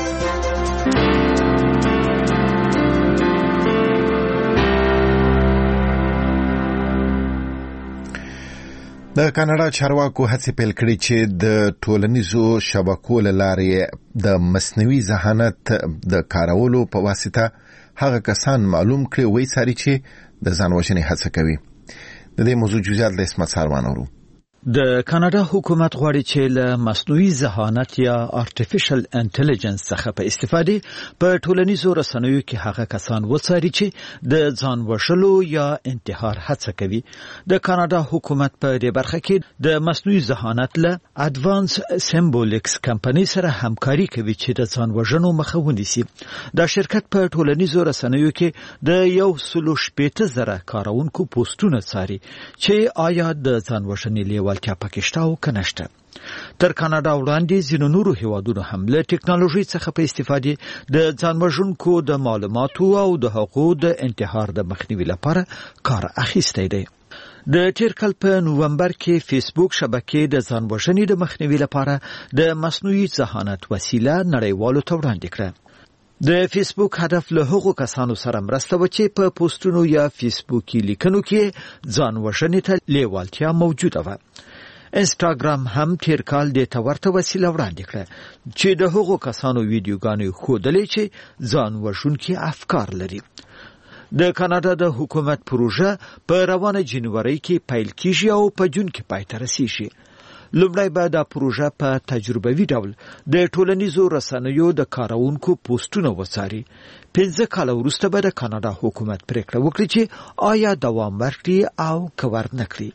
Speaker 1: د کاناډا چارواکو هڅې پیل کړې چې د ټولنیزو شبکو له لارې د مصنوعي ذهانت د کارولو په واسطه هغه کسان معلوم کړي وایي چې د ځان وژنې هڅه کوي. د دې موضوع جزئیات له اسمت ساروان اورو.
Speaker 22: د کاناډا حکومت غواړي چې له مصنوعي ذهانت یا آرټیفیشل انټيليجنس څخه په استفادې په ټولنیزو رسنیو کې هغه کسان وڅاري چې د ځان وژلو یا انتحار هڅه کوي. د کاناډا حکومت په دې برخه کې د مصنوعي ذهانت له اډوانس سیمبولیکس کمپنی سره همکاري کوي چې د ځان وژنو مخه ونیسي. دا شرکت په ټولنیزو رسنیو کې د 180,000 کارونکو پوسټونه څاري چې آیا د ځان وژنې ولکه پاکستان او کنهشته. تر کاناډا وړاندې ځینو نورو هیوادونو هم له ټکنالوژي څخه په استفادې د ځانوژونکو د معلوماتو او د حقوقو د انتحار د مخنیوي لپاره کار اخیستی دی. د تیر کال په نوومبر کې فیسبوک شبکې د ځانوژنې د مخنیوي لپاره د مصنوعي ذهانت وسیله نړیوالو ته وړاندې کړه. د فیسبوک هدف له هغو کسانو سره مرسته و چې په پوسټونو یا فیسبوکي لیکنو کې ځان وژنې ته لیوالتیا موجوده وه. انسټاګرام هم تیر کال د ورته وسیله وړاندې کړه چې د هغو کسانو ویډیوګانې ښودلې چې ځان وژونکي افکار لري. د کاناډا د حکومت پروژه په روانه جنوري کې پیل کیږي او په جون کې پای ته رسیږي. لومړی به دا پروژه په تجربوي ډول د ټولنیزو رسنیو د کارونکو پوسټونه وڅاري. 15 کال وروسته به د کاناډا حکومت پریکړه وکړي چې آیا دوام ورکړي او که ورنکړي.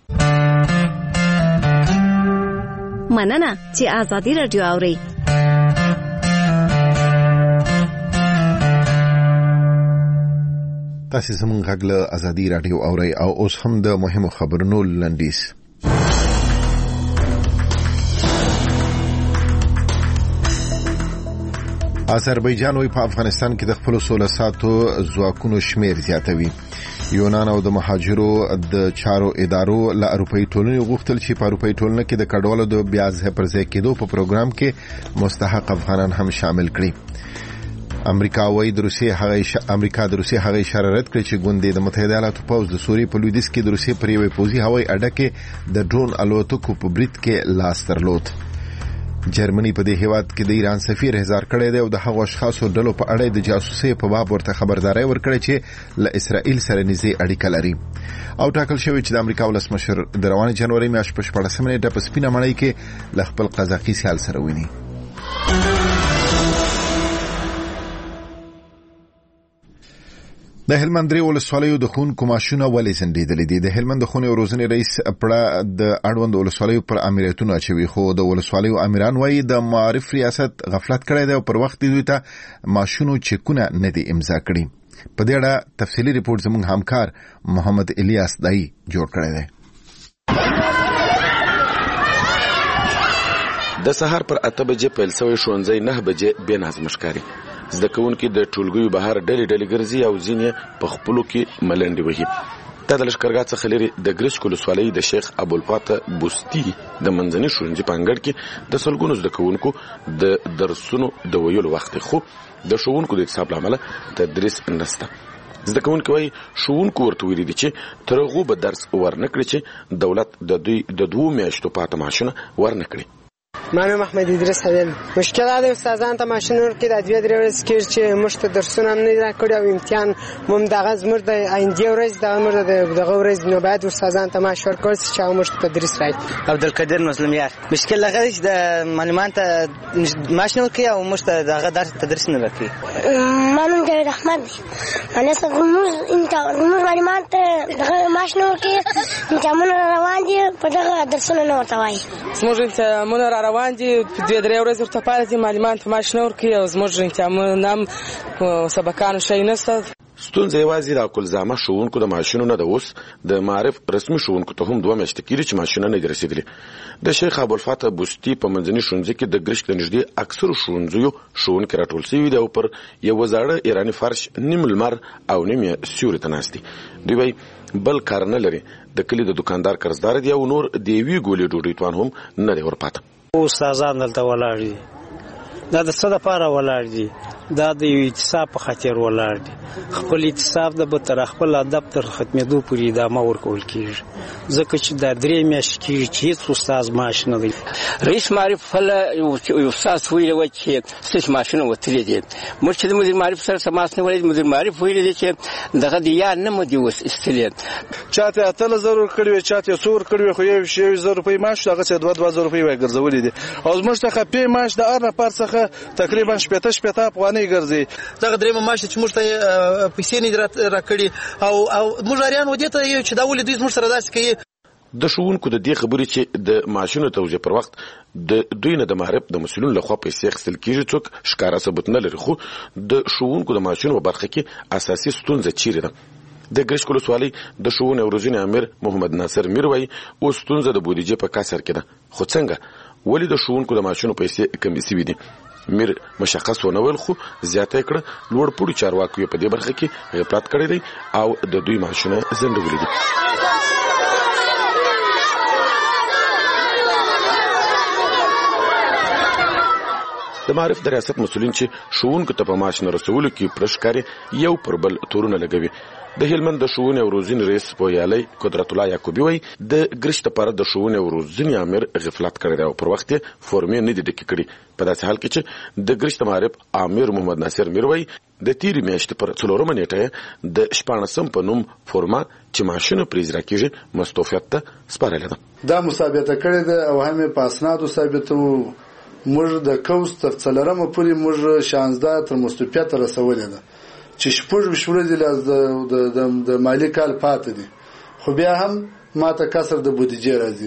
Speaker 2: مننه چې آزادي رادیو اوري.
Speaker 1: تاسو زموږ غږ له آزادي رادیو اوري او اوس هم د مهمو خبرونو لنډیز. آذربایجان وی په افغانستان کې د خپل 16 ساتو ځواکونو شمیر زیاتوي. یونان او د مهاجرو د چارو ادارو له اروپאי ټولنې غوښتل چې په اروپאי ټولنه کې د کډوالو د بیا ځای پر ځای کېدو په پروګرام کې مستحق افغانان هم شامل کړي. امریکا د روسیې هغه اشاره رد کړې چې ګوندې د متحده ایالاتو پوځ د سوریې په لویدیځ کې د روسیې پر یوې پوځي هوایي اډه کې د ډرون الوتکو په برید کې لاس درلود. جرمني په دې هیواد کې د ایران سفیر احضار کړی دی او د هغو اشخاصو ډلو په اړه د جاسوسۍ په باب ورته خبرداري ورکړې چې له اسرائیل سره نږدې اړیکه لري. او ټاکل شوی چې د امریکا ولسمشر د روانې جنوري میاشتې په 14 نیټه په سپینه مړۍ کې له خپل قزاقي سیال سره ویني. د هلمند درې ولسوالیو د ښوونکو معاشونه ولې ځنډېدلي دي؟ د هلمند د ښوونې او روزنې رئیس پړه د اړوند ولسوالیو پر امریتونو اچوي، خو د ولسوالیو امیران وایي د معارف ریاست غفلت کړی دی او پر وخت دوی ته معاشونو چکونه نه دي امضا کړي. په دې اړه تفصیلي ریپورت زموږ همکار محمد الیاس دای جوړ کړی دی.
Speaker 4: د سهار پر 8 بجې پیل شوی ښوونځی 9 بجې بې نظم ښکاري. زده کوونکي د ټولګیو بهر ډلې ګرځي او ځینې په خپلو کې ملنډې وهي. دا د لښکرګاه څخه لرې د ګرشک ولسوالۍ د شیخ ابوالفاتح بوستي د منځني ښوونځي په انګړ کې د سلګونو زده کوونکو د درسونو د ویلو وخت دی، خو د ښوونکو د اعتصاب له امله تدریس نشته. زده کوونکي وایي ښوونکو ورته ویلي دي چې تر هغو به درس ورنکړي چې دولت د دوی د 2 میاشتو پاته معاشونه ورنکړي.
Speaker 23: منم احمد ادریس حویل. مشکل دا استادان ته ماشین ورکړي د 2-3 ورځې کې چې موږ ته درسونه هم نه راکړي او امتحان هم دغه زموږ د آینده ورځ دغه ورځ نو باید استادان ته معاش ورکړي چې هغه موږ ته تدریس راکړي.
Speaker 24: عبدالقادر مسلمیار. مشکل هغه دی چې د معلمان ته معاش نه ورکړي او موږ ته دغه درس تدریس نه ورکړي.
Speaker 20: منم جاوید احمد. انا موږ معلمان ته دغه معاش نه ورکړي، امتحانونه روان دي په دغه درسونه نه ورته وایي.
Speaker 25: زموږ امتحانونه روان دي 2-3 ورځې ورته پاتې دي، معلمان ته معاش نه ورکوي او زموږ امتحانونه هم سبقانو شی نشته.
Speaker 4: ستونزه یوازې د کلزامه ښوونکو د معاشونو نه ده، اوس د معارف رسمي ښوونکو ته هم 2 میاشتې کېږي چې معاشونه نه دي رسېدلي. د شیخ ابوالفاتح بوستي په منځني ښوونځي کې د ګرشک د نږدې اکثرو ښوونځیو ښوونکي راټول شوي دي او پر یوه زاړه ایراني فرش نیم لمر او نیم یې سیوري ته ناست دي. دوی وایي بل کار نه لري، د کلي د دکاندار قرضدار دي او نور د یوې ګولې ډوډۍ توان هم نه دی ورپاته.
Speaker 26: استادان دلته ولاړ دي، دا د څه دپاره ولاړ دي؟ دا د یو اعتصاب په خاطر ولاړ دي. خپل اعتصاب د به تر خپل هدف تر ختمېدو پورې ادامه ورکول کېږي، ځکه چې دا 3 میاشتې کېږي چې هېڅ استاد معاش نه دی.
Speaker 27: رئیس معارف فله یو استاد ویلی وه چې ستاسو معاشونه وتلي دي. موږ چې د مدیر معارف سره تماس نیولی دی، مدیر معارف ویلی دی چې دغه د یا نه مو دي اوس ایستلي.
Speaker 28: چا ته 8000 ورکړي وي، چا ته 100 ورکړي وي، خو یو 1000 روپۍ معاش هغه څه 2-2000 روپۍ وایي ګرځولي دي. او زموږ څخه پې معاش د هر نفر څخه تقریبا 80 افغانۍ ګرځي.
Speaker 29: دغه درېیمه معاش چې موږ ته پیسې نه راکړي او موږ اریان ودې ته یو چې دا ولې دوی زموږ سره داسې کوي.
Speaker 4: د ښوونکو د دې خبرې چې د معاشونو توزیع پر وخت د دوی نه د معارف د مسؤلینو لخوا پیسې اخیستل کېږي څوک ښکاره ثبوت نه لري، خو د ښوونکو د معاشونو په برخه کې اساسي ستونزه چیرې ده؟ د ګرشک ولسوالۍ د ښوونې او روزنې امیر محمد ناصر میر وایي اوس ستونزه د بودیجې په کسر کې ده، خو څنګه؟ ولې د ښوونکو د معاشونو پیسې کمې شوي دي؟ میر مشخص ونه ویل، خو زیاته کړه لوړ پوړي چارواکو په دې برخه کې غفلت کړی دی او د دوی معاشونه ځنډولي دي. د معارف د ریاست مسولین چې ښوونکو ته په معاش نه رسولو کې پرشکاري یو پر بل تورونه لګوي. د هلمند د ښوونې او روزنې رئیس پوهیالی قدرت الله یعقوبي وایي د ګرشت لپاره د ښوونې او روزنې امر غفلت کړی دی او پر وخت یې فورمې نه دي ډکې کړي. په داسې حال کې چې د ګرشت معارف امیر محمد ناصر میر وایي د تیرې میاشتې پر 4 نیټه د 14 په نوم فورما چې معاشونه پرې اجرا کېږي مستوفیت ته سپارلې ده.
Speaker 3: دا مثابته کړې ده او هم په اسنادو ثابتو. موږ د کوز تر 4 پورې موږ 16 تر مستوفیت رسولې ده چې 6 ورځې د مالی کال پاتې دي، خو بیا هم ماته کسر د بودیجې راځي.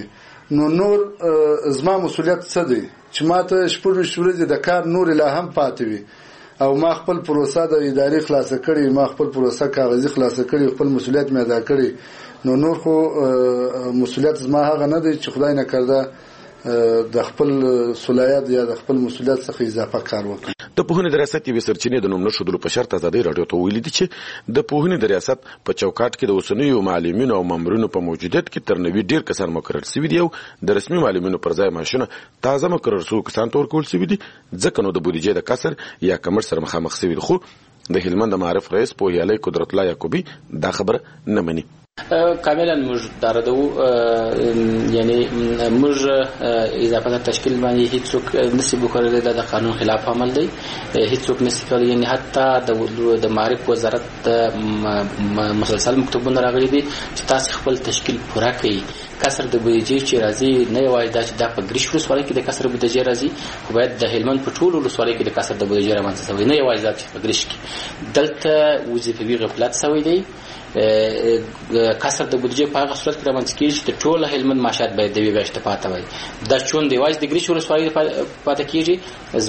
Speaker 3: نور زما مسولیت څه دی چې ماته 6 ورځې د کار نور لا هم پاتې وي او ما خپل پروسه د اداري خلاص کړي، ما خپل پروسه کاغذي خلاص کړي، خپل مسولیت مې ادا کړي. نور خو مسولیت زما هغه نه دی چې خدای نه کړه د خپل صلاحیت یا د خپل مسولیت څخه اضافه کار وکړي.
Speaker 4: د پوهنې د ریاست یوې سرچینې د نوم نښودلو په شرط ازادي راډیو ته ویلي دي چې د پوهنې د ریاست په چوکاټ کې د اوسنیو معلمینو او مامورینو په موجودیت کې تر 90 ډیر کسان مقرر شوي دي او د رسمي معلمینو پر ځای معاشونه تازه مقرر شوي کسان ته ورکول شوي دي، ځکه نو د بودیجې د کسر یا کمر سره مخامخ شوي دي. خو د هلمند معارف رئیس پوهیالی قدرت الله یعقوبي دا خبره نه مني.
Speaker 5: کاملا موږ داردو یعنی موږ اضافه تشکیل باندې هیڅوک نسب وکړل د قانون خلاف عمل دی، هیڅوک نسب کړی. یعنی حتی د معارف وزارت مسلسل مکتوبونه راغلي دي چې تاسو خپل تشکیل پوره کړئ. کسر د بودیجې چې راځي نه یوازې دا چې د پګریش ولسوالۍ کې د کسر بودیجې راځي، خو باید د هلمند په ټولو ولسوالۍ کې د کسر د بودیجې رامنځته شوی، نه یوازې دا چې پګریش کې دلته وظیفوي غفلت شوی دی. کسر د بودیجې په هغه صورت کې رامنځته کېږي چې ټول هلمند معاشات باید د 2 میاشتې پاته وي. دا چون دی یوازې د ګریش ولسوالۍ پاته کېږي.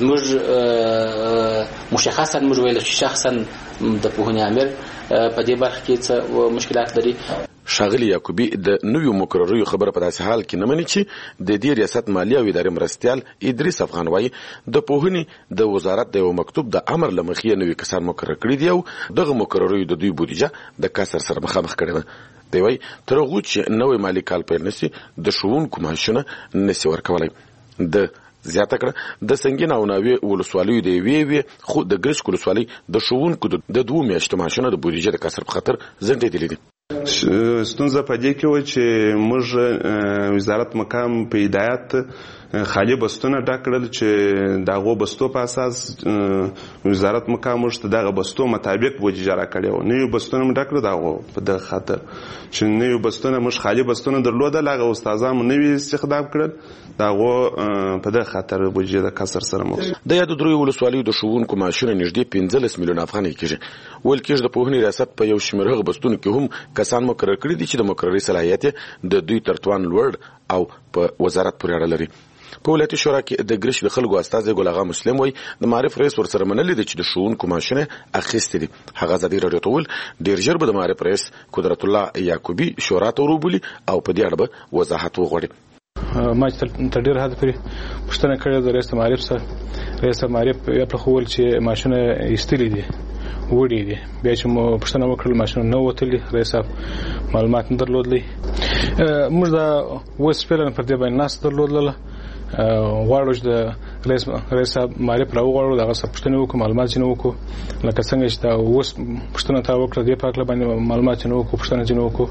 Speaker 5: زموږ مشخصا موږ ویل چې شخصا د پوهنې امیر په دې برخه کې څه مشکلات لري.
Speaker 4: ښاغلي یعقوبي د نویو مقرریو خبره په داسې حال کې نه مني چې د دې ریاست مالیه او ادارې مرستیال ادریس افغان وایي د پوهنې د وزارت د یو مکتوب د امر له مخې نوي کسان مقرر کړي دي او دغه مقرریو د دوی بودیجه د کسر سره مخامخ کړې ده. دی وایي تر هغو چې نوی مالي کال پیل نشي د ښوونکو معاشونه نشي ورکولی. د زیاته کړه د سنگین او ناوی ولسوالیو د یوې خو د ګرشک ولسوالۍ د ښوونکو د 2 میاشتو معاشونه د بودیجې د کسر په خاطر ځنډېدلي دي.
Speaker 6: ستونزه په دې کې و چې موږ وزارت مقام په هدایت خالی بستونه ډکړل چې دغه بستو په اساس وزارت مقام موږ ته دغه بستو مطابق بودیجه راکړې و. نو بستونه ډکړو دغه په دغه خاطر چې نو بستونه موږ خالی بستونه درلودل، هغه استادانو نوی استخدام کړل، دغه په دغه خاطر بودیجه د کسر سره مخ.
Speaker 4: د یاد درې ولسوالیو د ښوونکو معاشونه نږدې 15 میلیون افغانۍ کېږي. ول کېږي د پوهنې ریاست په یو شمېر هغه بستونو کې هم کسان مقرر کړي دي چې د مقرري صلاحیت د دوی تر توان لوړ او په وزارت پورې اړه لري. په ولایتي شورا کې د ګرشک د خلکو استازی ګل اغا مسلم وایي د معارف رئیس ورسره منلي دي چې د ښوونکو معاشونه اخیستي دي. هغه ازادي راډیو ته وویل ډېر ژر به د معارف رئیس قدرت الله یعقوبي شورا ته وروبولي او په دې اړه به وضاحت وغواړي.
Speaker 7: ما تر ډېر حد پورې پوښتنه کړې ده رئیس معارف سره. رئیس معارف یې پرېښول چې معاشونه ایستلي دي وړي دي، بیا چې مو پوښتنه وکړل معاشونه نه وتلي، رئیس صاحب معلومات نه درلودلی. موږ دا اوس فعلا پر دې باندې ناست درلودله، غواړو چې د رئیس صاحب معرف راوغواړو، دغه څه پوښتنې وکړو، معلومات ځینې وکړو، لکه څنګه چې دا اوس پوښتنه تا وکړه دې په هکله باندې معلومات ځینې وکړو، پوښتنه ځینې وکړو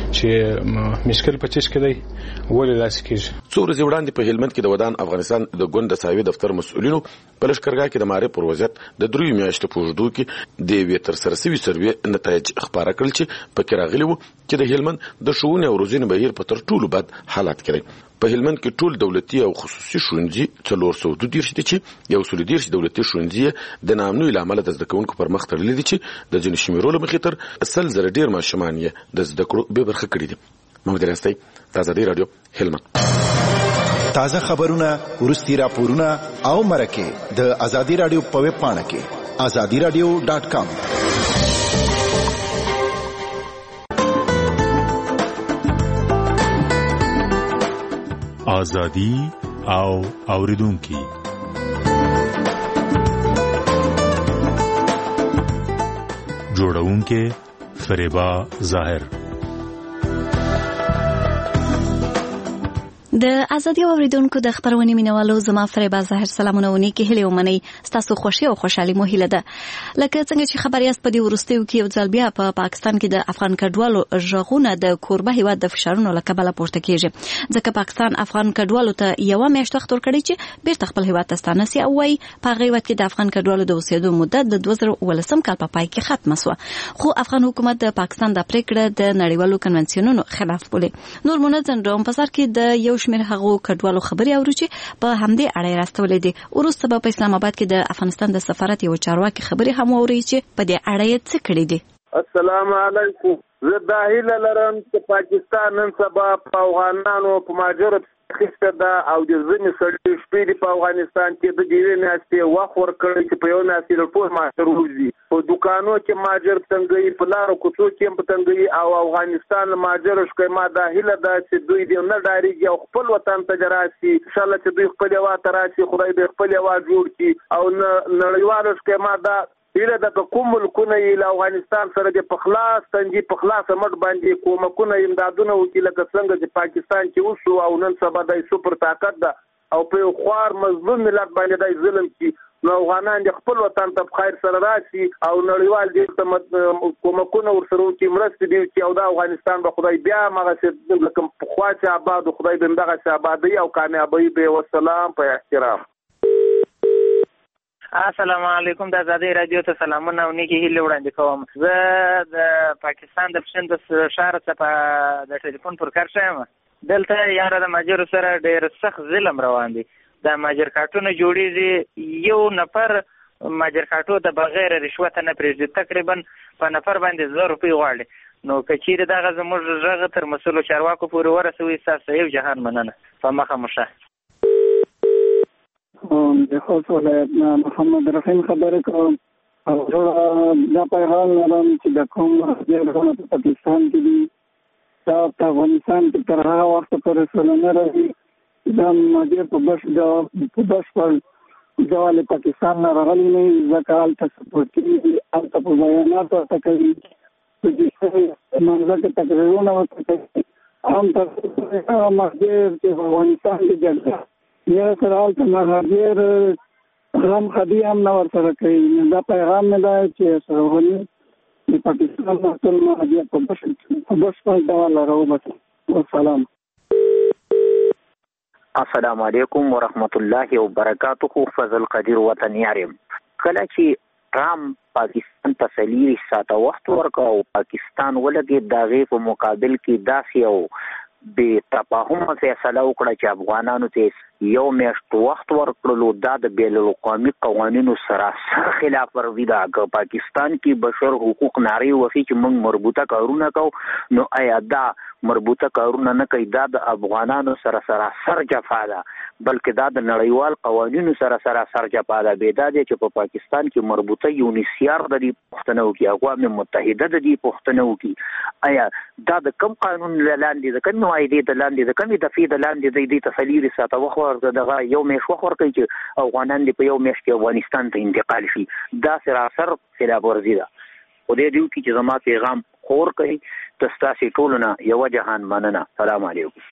Speaker 7: چې مشکل په چیش کې دی، ولې داسې کېږي.
Speaker 4: څو ورځې وړاندې په هلمند کې د ودان افغانستان د ګوند د ساوي دفتر مسؤلینو په لښکرګاه کې د معرف پر وضعیت د 3 میاشتو په اوږدو کې د یوې ترسره شوي سروې نتایج خپاره کړل چې پکې راغلي وو چې د هلمند د ښوونې او روزنې بهیر په تر ټولو بد حالات کې دی. په هلمند کې ټول دولتي او خصوصي ښوونځي 432 دي چې 130 دولتي ښوونځي د نامنوي له امله د زده کوونکو پر مخ تړلي دي چې د ځینو شمیرو له مخې تر 100,000 ډېر ماشومان یې د زده کړو بې برخه کړي دي. محمد راستي ازادي رادیو هلمند.
Speaker 8: تازه خبرونه، ورستي راپورونه او مرکه د ازادي رادیو په ویب پاڼه کې azadiradio.com.
Speaker 10: ازادي او اوریدونکي جوړونکي فریبا ظاهر.
Speaker 2: د ازادي اوریدونکو د خبرونې مینوالو زما فریبا ظاهر سلامونه ونی کې هلي ومني تاسو خوشي او خوشحالي مو هیله ده. لکه څنګه چې خبر یاست په دې ورستیو کې یو ځل بیا په پاکستان کې د افغان کډوالو ژغونه د کوربه هیواد د فشارونو له کبله پورته کیږي، ځکه پاکستان افغان کډوالو ته یو میاشت وخت ورکړي چې بیرته خپل هیواد ته ستانه سي، او وايي په هغه وخت کې د افغان کډوالو د اوسېدو مدت د 2019 کال په پای کې ختمه شوه. خو افغان حکومت د پاکستان د پریکړه د نړیوالو کنونسیونونو خلاف بولي. نور منځن روم بازار کې د یو شمېر هغو کډوالو خبري اورو چې په همدې اړه راستولې دي. وروسته په اسلام آباد کې د افغانستان د سفارت یو چارواکي خبري هم اوري چې په دې اړه یې څه کړی دي.
Speaker 9: السلام علیکم. زه د هیله لرم چې پاکستان نن سبا په افغانانو په ماجر خسته ده او د ځینې سړي شپې په افغانستان کې د دیوې میاشتې وخت ورکړی چې په یو میاشتې له ټول ماجر وځي. په دکانو کې ماجر تنګي، په لارو کوڅو کې په تنګي او افغانستان ماجر شکه ما د هیله ده چې دوی دې نه ډاریږي او خپل وطن ته راشي. ان شاء الله چې دوی خپل هیواد ته راشي، خدای دې خپل هیواد جوړ کړي او نړیوال شکه ما دا ایله د کوم ملکونه له افغانستان سره د پخلاص تنجي پخلاص مټ باندې کومکونه امدادونه وکړي، لکه څنګه چې پاکستان کې وشو او نن سبا د سپر طاقت ده او په خوار مظلوم ملت باندې د ظلم کې نو افغانان د خپل وطن ته خیر سره راشي او نړیوال دې کومکونه ورسره وکړي، مرستې دي چې او د افغانستان به خدای بیا مغه چې لکه خواچ آباد خدای به دغه آبادی او کامیابی به والسلام په احترام.
Speaker 11: السلام علیکم. د ازادي رادیو ته سلامونه او نیکی هیله وړاندې کوم. زه د پاکستان د پښتون د شهر څخه د ټلیفون پر کار شوم. دلته یاره د ماجر سره ډېر سخت ظلم روان دي. د ماجر کارتونه جوړیږي، یو نفر ماجر کارتو د بغیر رشوت نه پرېږدي، تقریبا په نفر باندې 1000 روپۍ غواړي. نو کچیر دغه زموږ ژغ تر مسولو چارواکو پورې ورسوي، تاسو یو جهان مننه. په مخه مشه.
Speaker 12: د خوست ولایت نه محمد رحیم خبره کوم. او دا پیغام لرم چې د کوم ځایونه په پاکستان کې دي دا په افغانستان کې تر هغه وخت پورې سره نه راځي. دا ماجر په بشپړ ډول پاکستان نه راغلي نه وي، ځکه هلته سپورټ کېږي، هلته په بیانات ورته کوي، په دې منځه کې تقریرونه ورته کوي. هم تر ماجر چې په افغانستان کې جګړه یا سره هلته مهاجر غم خدي هم نه ورسره کوي. دا پیغام مې دی چې سرغني د پاکستان ټول مهاجر په بشپړ ډول راوباسي. والسلام.
Speaker 13: السلام علیکم ورحمت الله وبرکاته. فضل قدیر وطن یارم. کله چې ټرامپ پاکستان ته 40 ساعته وخت ورکړ او پاکستان ولګي د هغې په مقابل کې داسې یو بې تفاهمه فیصله وکړه چې افغانانو ته یو میاشت وخت ورکړلو. دا د بین الاقوامي قوانینو سراسر خلاف ورزي ده. که پاکستان کې بشر حقوق ناری وفي چې موږ مربوطه کارونه کوو، نو آیا دا مربوطه کارونه نه کوي؟ دا د افغانانو سره سراسر جفا ده، بلکې دا د نړیوال قوانینو سره سراسر جفا ده. بېدا دی چې په پاکستان کې مربوطه یونیسیار د دې پوښتنه وکړي، اقوام متحده د دې پوښتنه وکړي، آیا دا د کوم قانون لاندې، د کوم معاهدې د لاندې، د کومې دفعې د لاندې د دې ته 40 ساعته وخت ورکړه، دغه یو میاشت وخت ورکړي چې افغانان دې په یو میاشت کې افغانستان ته انتقال شي. دا سراسر خلاف ورزي ده. خدای دې وکړي چې زما پیغام خور کوي. تاسو ټول نه یو جهان مننه. سلام علیکم.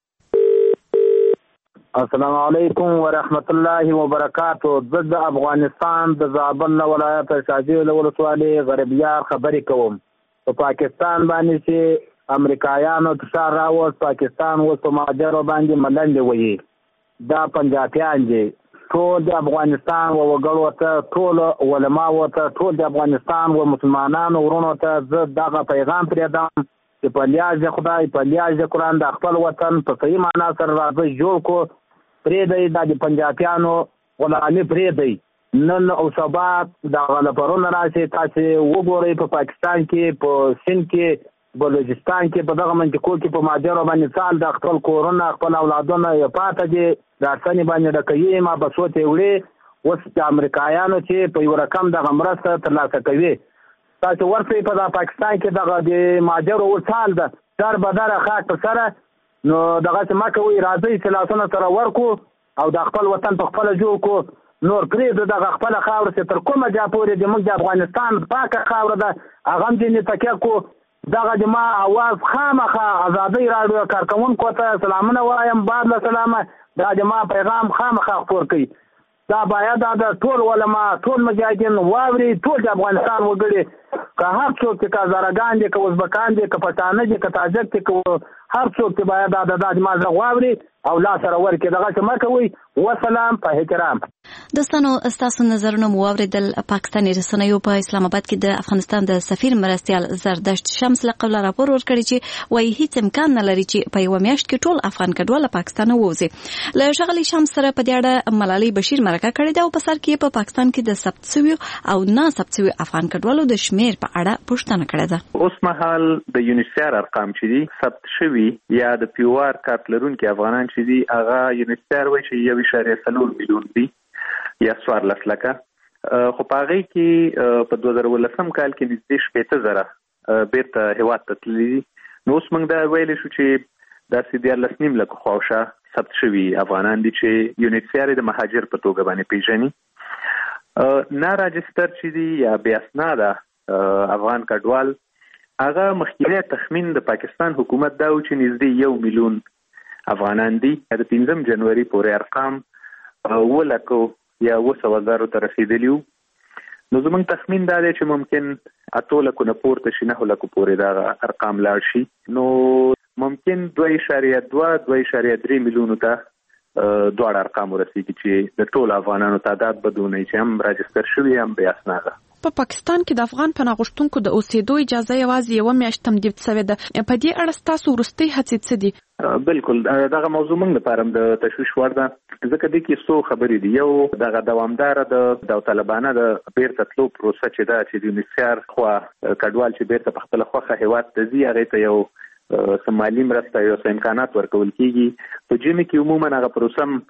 Speaker 14: السلام علیکم ورحمت الله وبرکاته. د افغانستان د زابل ولایت شاجوی ولسوالۍ غربیار خبرې کوم. په پاکستان باندې چې امریکایانو فشار راوست، پاکستان اوس په مهاجرو باندې ملنډې وهي. دا پنجابیان دي، ټول د افغانستان وګړو ته، ټول علماو ته، ټول د افغانستان و مسلمانانو ورونو ته زه دغه پیغام پرېږدم چې په لیاز د خدای، په لیاز د قرآن د خپل وطن په صحیح معنا سره راځئ جوړ کړو. پرېږدئ دا د پنجابیانو غلامي پرېږدئ. نن او سبا دغه لپرونه راشي، تاسې وګورئ په پاکستان کې، په سند کې، بلوچستان کې، په دغه منطقو کې په مهاجرو باندې سال د خپل کورونه، خپل اولادونه یې پاته دي، راسنې باندې ډکوي، ما بسوت یې وړي. اوس د امریکایانو چې په یو رقم دغه مرسته ترلاسه کوي، تاسو ورسئ په پاکستان کې دغه د مهاجرو اوس حال ده، سر بدره خاک په سره. نو دغسې مه کوئ، راځئ چې لاسونه سره ورکړو او د خپل وطن په خپله جوړ کړو. نور پرېږدو دغه خپله خاوره چې تر کومه جا پورې د موږ د افغانستان پاکه خاوره ده، هغه هم ځینې تکیه کړو. دغه د ما اواز خامخا ازادي راډیو کارکونکو ته سلامونه وایم. بعد له سلامه دا د ما پیغام خامخا خپور کړي. دا باید دا ټول علما ټول مجاهدین واوري، ټول د افغانستان وګړي که هر څوک چې که زرګان دي که ازبکان دي که پښتانه دي که تاجک دي که هر څوک چې باید دا د ما زغ واوري او لا سره ورکړي. دغه څه مه کوئ. وسلام په احترام.
Speaker 2: دوستانو ستاسو نظرونه مو واورېدل. پاکستاني رسنیو په اسلام آباد کې د افغانستان د سفیر مرستیال زردشت شمس له قبله راپور ورکړی چې وایي هیڅ امکان نه لري چې په یوه میاشت کې ټول افغان کډوال له پاکستانه ووځي. له ښاغلي شمس سره په دې اړه ملالۍ بشیر مرکه کړې ده او په سر کې په پاکستان کې د ثبت شویو او نه ثبت شویو افغان کډوالو د شمیر په اړه پوښتنه کړې ده.
Speaker 1: اوس مهال د یونیسیار ارقام چې دي ثبت شوي یا د پیوار کارت لرونکي افغانان چې دي هغه یونیسیار وایي چې 1.4 میلیون دي یا 14 لکه. خو په هغې کې په 2019 کال کې نږدې 70,000 بیرته هېواد ته تللي دي. نو اوس موږ دا ویلی شو چې داسې 14.5 لکه خواوشا ثبت شوي افغانان دي چې یونیسیار د مهاجر په توګه باندې پیژني. نا راجستر چې دي یا بې اسناده افغان کډوال هغه مخکینی تخمین د پاکستان حکومت دا و چې نږدې 1 میلیون افغانان دي. د 5 جنوري پورې ارقام 1 لکه یا 100,000 ته رسیدلی وو. نو زموږ تخمین دا دی چې ممکن 8 لکو نه پورته شي 9 لکو پورې دا ارقام لاړ شي. نو ممکن 2.2-2.3 میلیونو ته دواړه ارقام ورسیږي چې د ټولو افغانانو تعداد بدون چې هم راجستر شوي هم بې اسناده.
Speaker 15: په پاکستان کې د افغان پناه غوښتونکو د اوسېدو اجازه یوازې یوه میاشت تمدید شوې ده. په دې اړه ستاسو وروستۍ هڅې څه دي؟
Speaker 1: بالکل دغه موضوع موږ لپاره د تشویش وړ ده، ځکه دې کې څو خبرې دي. یو دغه دوامداره د داوطلبانه د بیرته تلو پروسه چې ده چې د یونیسیار خوا کډوال چې بیرته په خپله خوښه هېواد ته ځي هغې ته یو مالي مرسته یو څه امکانات ورکول کېږي. په ژمي کې عموما هغه پروسه هم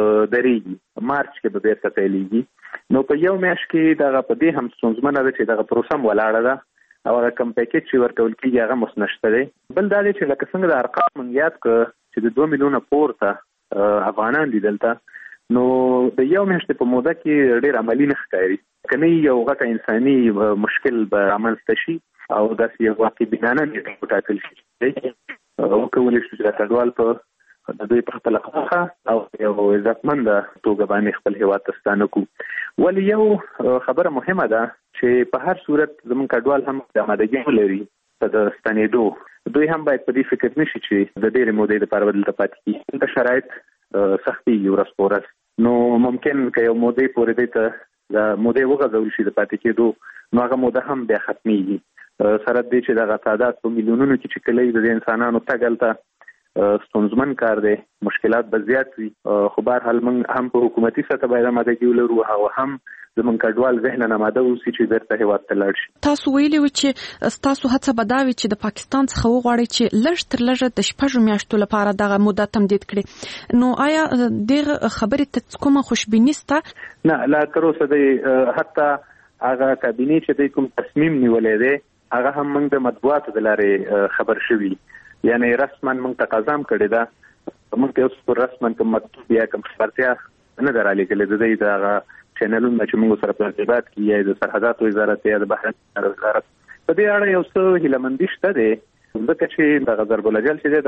Speaker 1: درېږي، مارچ کې به بیرته پیلېږي. نو په یو میاشت کې دغه په دې هم ستونزمنه ده چې دغه پروسه هم ولاړه ده او هغه کم پیکیج چې ورکول کېږي هغه هم نشته دی. بل دا دی چې لکه څنګه د ارقام موږ یاد کړه چې د 2 میلیونه پورته افغانان دي دلته، نو د یو میاشتې په موده کې ډېر عملي نه ښکاري. که نه یو غټه انساني مشکل به رامنځته شي او داسې یو واقع بینانه نیټه وټاکل شي وکولی شو چې د کډوال په د دوی په خپله خوښه او یو عزتمنده توګه باندې خپل هېواد ته ستانه کړو. ولې یو خبره مهمه ده چې په هر صورت زموږ کډوال هم د آمادګي ولري په د ستنېدو. دوی هم باید په دې فکر نشي چې د ډېرې مودې دپاره به دلته پاتې کېږي. دلته شرایط سختېږي ورځ په ورځ، نو ممکن که یو مودې پورې دی ته د مودې وغځول شي د پاتې کېدو، نو هغه موده هم بیا ختمېږي. سره دې چې دغه تعداد په میلیونونو کې چې کله د انسانانو تګ هلته ستونزمن کار دی، مشکلات به زیات وي. خو بهرحال موږ هم په حکومتي سطح باید آمادګي ولرو او هم زموږ کډوال ذهناً آماده اوسي چې بیرته هېواد ته لاړ شي.
Speaker 15: تاسو ویلي وو چې ستاسو هڅه به دا وي چې د پاکستان څخه وغواړئ چې لږ تر لږه د 6 میاشتو لپاره دغه موده تمدید کړي. نو آیا دغه خبرې ته کومه خوشبیني شته؟
Speaker 1: نه، لا تر اوسه دی حتی هغه کابینې چې دی کوم تصمیم نیولی دی هغه هم موږ د مطبوعاتو د لارې خبر شوي، یعنی رسما موږ تقاضا هم کړې ده. موږ ته اوس پر رسما کوم مکتوب یا کوم خبرتیا نه ده رالیږلې د دوی د هغه چینلونه چې موږ سره په ارتباط کې یا د سرحداتو وزارت یا د بهرنیو وزارت په دې اړه یو څه هیلهمندي شته دی، ځکه چې دغه ضرب الاجل چې دی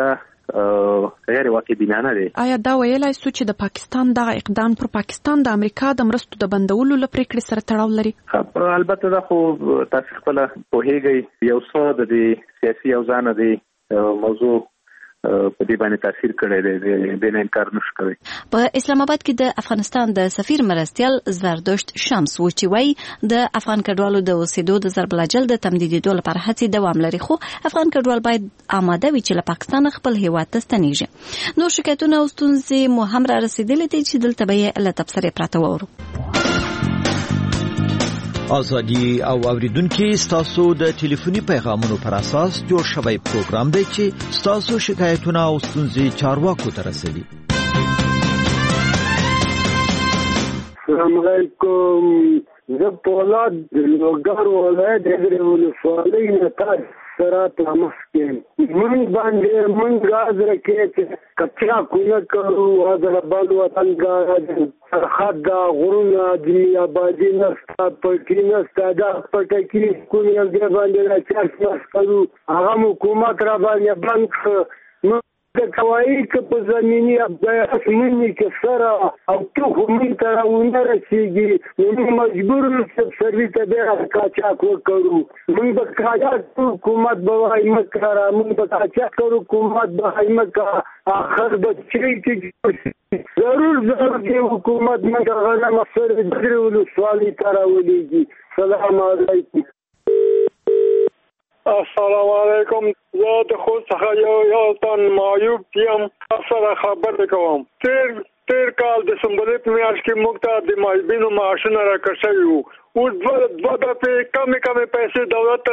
Speaker 1: دا غیر واقع بینانه دی.
Speaker 15: آیا دا ویلای سو چې د پاکستان دغه اقدام پر پاکستان د امریکا د مرستو د بندولو له پریکړې سره تړاو لري؟
Speaker 1: البته دا خو تاسو خپله پوهیږئ یو څه د دې سیاسي اوضاع نه دی موضوع په دې باندې تاثیر کړی دی، د نه انکار نشو کوي.
Speaker 2: په اسلام آباد کې د افغانستان د سفیر مرستیال زردشت شمس و چې وایي د افغان کډوالو د اوسېدو د ضرب الاجل د تمدیدېدو لپاره هڅې دوام لري، خو افغان کډوال باید آماده وي چې له پاکستان خپل هېواد ته ستنېږي. نور شکایتونه او ستونزې مو هم را رسېدلې دي چې دلته به یې له تبصرې پرته واورو.
Speaker 16: ازادي او اوریدونکو ستاسو د ټلیفوني پیغامونو پر اساس جوړ شوی پروګرام دی چې ستاسو شکایتونه او ستونزې چارواکو ته رسوي.
Speaker 17: السلام علیکم، زه پولاد د لوګر ولایت د ولسوالۍ نه تاسو مکسرات لمخکې موږ باندې موږ غاز راکې کچا کونه کړو هغه بل وطن ګار سرحد دا غرونه د آبادی نستا پټی نستا دا پټکی کوم یو ځای باندې راچاس کړو هغه حکومت را باندې بند د کوایي که په زمینی ابدایات منی که سره او تو خو من ته راونه رسېږي نو موږ مجبور یو چې سروي ته بیا قاچاق وکړو موږ به قاچاق حکومت به وایي مه کړه موږ به قاچاق حکومت به وایي مه کړه آخر به چی ضرور کې حکومت موږ غنم سروي درې ولسوالۍ ته راولېږي سلام علیکم
Speaker 18: السلام علیکم زه د خود څخه یو تن معیوب یم سره خبرې کوم تیر کال د سنبلې په میاشت کې موږ ته د معیوبینو معاشونه راکړ شوي وو اوس دوه دفعې کمې پیسې دولت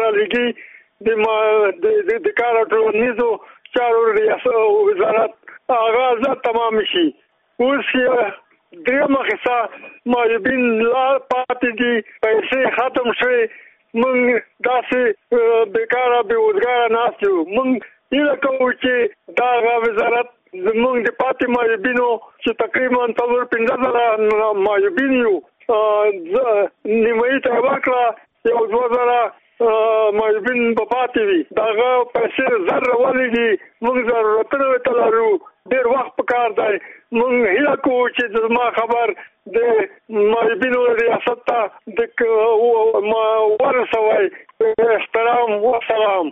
Speaker 18: رالیږي د کار او ټولنیزو چارو وزارت آغاز تمام شي اوس درېیمه حصه معیوبین لا پاتې دي پیسې ختم شوي موږ داسې بیکاره بېوزګاره ناست یو موږ هیله کوو چې دغه وزارت زموږ د پاتې معیوبینو چې تقریبا 15,000 معیوبین یو نیمایي ته ورکړه یو 2,000 معیوبین به پاتې وي دغه پیسې زر راولېږي موږ ضرورتونه ورته لرو ډېر وخت پکار دی موږ هیله کوو چې زما خبر د معیوبینو ریاست ته ورسوئ احترام وسلام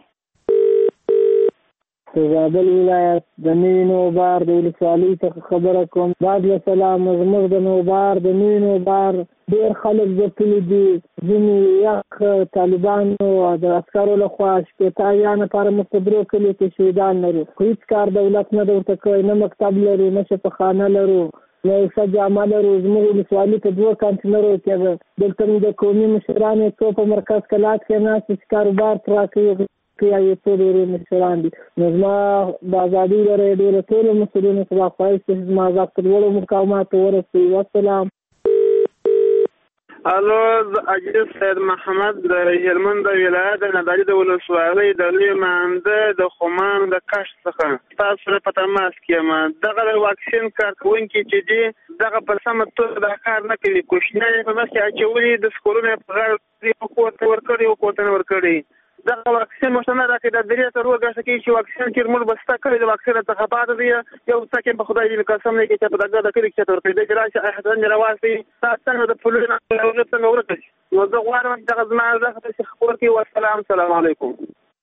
Speaker 19: د زابل ولایت د نوي نوبار د ولسوالۍ څخه خبره کوم بعد له سلام زموږ د نوبار د نوي نوبار ډېر خلک ځپلي دي ځینې یخ طالبانو د عسکرو لخوا شپېته یا نفره مستبرو کلیو کې شهیدان لرو خو هېڅ کار دولت نه ده ورته کړی نه مکتب لرو نه شفاخانه لرو نه یو ښه جامه لرو زموږ ولسوالي په 2 کانتینرو کې ده دلته مو د قومي مشرانو څو په مرکز کلات کې ناست چې کاروبار ترا کوي یا یو څو ډېرې مشران دي نو زما د ازادۍ لره ډېرو ټولو مسؤلینو څخه خواهش چې زما غږ تر لوړو مقاماتو ورسوي والسلام
Speaker 20: الو اجل سید محمد د هلمند ولایت د نداري د ولسوالۍ د لوی مانده د خمان د کشت څخه تاسو سره په تماس کې یم دغه واکسین کارکونکي چې دي دغه په سمه توګه د کار نه کوي کوشنه په مخ کې اچولې د سکولونو په غاړه حکومت ورکړي او کوتنه ورکړي دغه واکسین مشنه راکې د درې تر وګرځي کې چې واکسین کې موږ بستا کړی د واکسین څخه بعد دی یو څکه په خدای دې قسم نه کې چې په دغه د کلی کې تر دې راځي احسان رواسي تاسو د فلورنا له څنګه ورته نو زه غواړم دغه زما زه د خبر کې والسلام السلام علیکم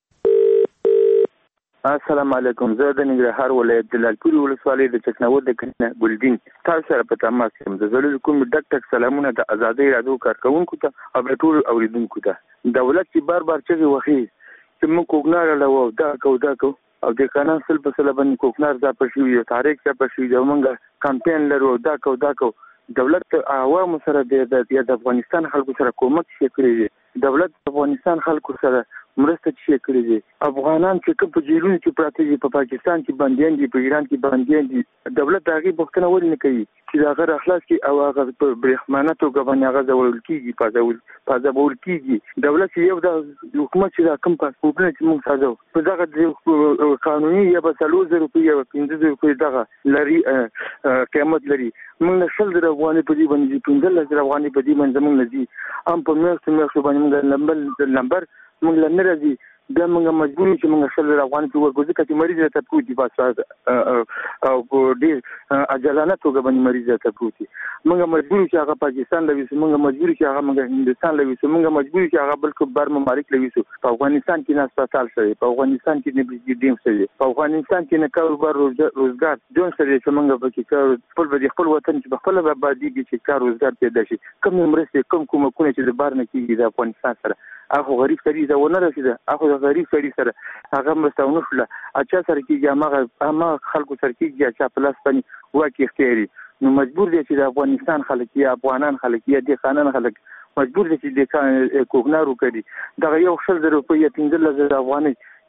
Speaker 21: السلام علیکم زه د ننګرهار ولایت د لالپور ولسوالۍ د چکناود د کنه ګلدین تاسو سره په تماس یم د زلول کوم ډاکټر سلامونه د ازادۍ رادیو کارکونکو ته او ټول اوریدونکو ته دولت چې بار چغي وخی چې موږ کوګنار له دا کو او د قانون سل په سل باندې کوګنار دا پښیو یو تاریخ څخه پښیو د موږ کمپاین لرو دا کو دولت عوام سره د افغانستان خلکو سره کومک شي دولت افغانستان خلکو سره مرسته چې کړې دي افغانان چې په جیلونو کې پراته دي په پاکستان کې بنديان دي په ایران کې بنديان دي دولت هغه بوختنه ولې نه کوي چې دا غیر اخلاص کې او هغه په برېښمانه توګه باندې هغه ډول کېږي پازول کېږي دولت یو د حکومت چې دا کم پاسپورټونه چې موږ ساده په دغه قانوني یا به 3,000 روپۍ یا 15,000 روپۍ دغه لري قیمت لري موږ له 100,000 افغانۍ په دې باندې 15,000 افغانۍ په دې باندې موږ لدی هم په میاشتو باندې موږ نمبر موږ لنه راځي دا موږ مجبور چې موږ 100,000 افغانۍ په ورکوځي چې مریض ته پروتي بس او په دې اجلانه توګه باندې مریض ته پروتي موږ مجبور چې هغه پاکستان لوي موږ مجبور چې هغه موږ هندستان لوي موږ مجبور چې هغه بل کوم ممالک لوي په افغانستان کې نه سپټال شوی په افغانستان کې نه بجدیم شوی په افغانستان کې نه کاروبار روزګار جون سره چې موږ په کې خپل وطن چې خپل آبادی کې کار روزګار پیدا شي کوم مرسته کوم کومه چې د بار نه کېږي د افغانستان سره هغه غریب سړي دا ونه رسیده هغه د غریب سړي سره هغه مستونه شول اچھا سره کېږي هغه خلکو سره کېږي چې په لاس باندې واکې اختیاري نو مجبور دي چې د افغانستان خلک یا افغانان خلک یا د خانان خلک مجبور دي چې د کوګنارو کوي دا یو 100,000 روپۍ یا 15,000 افغانۍ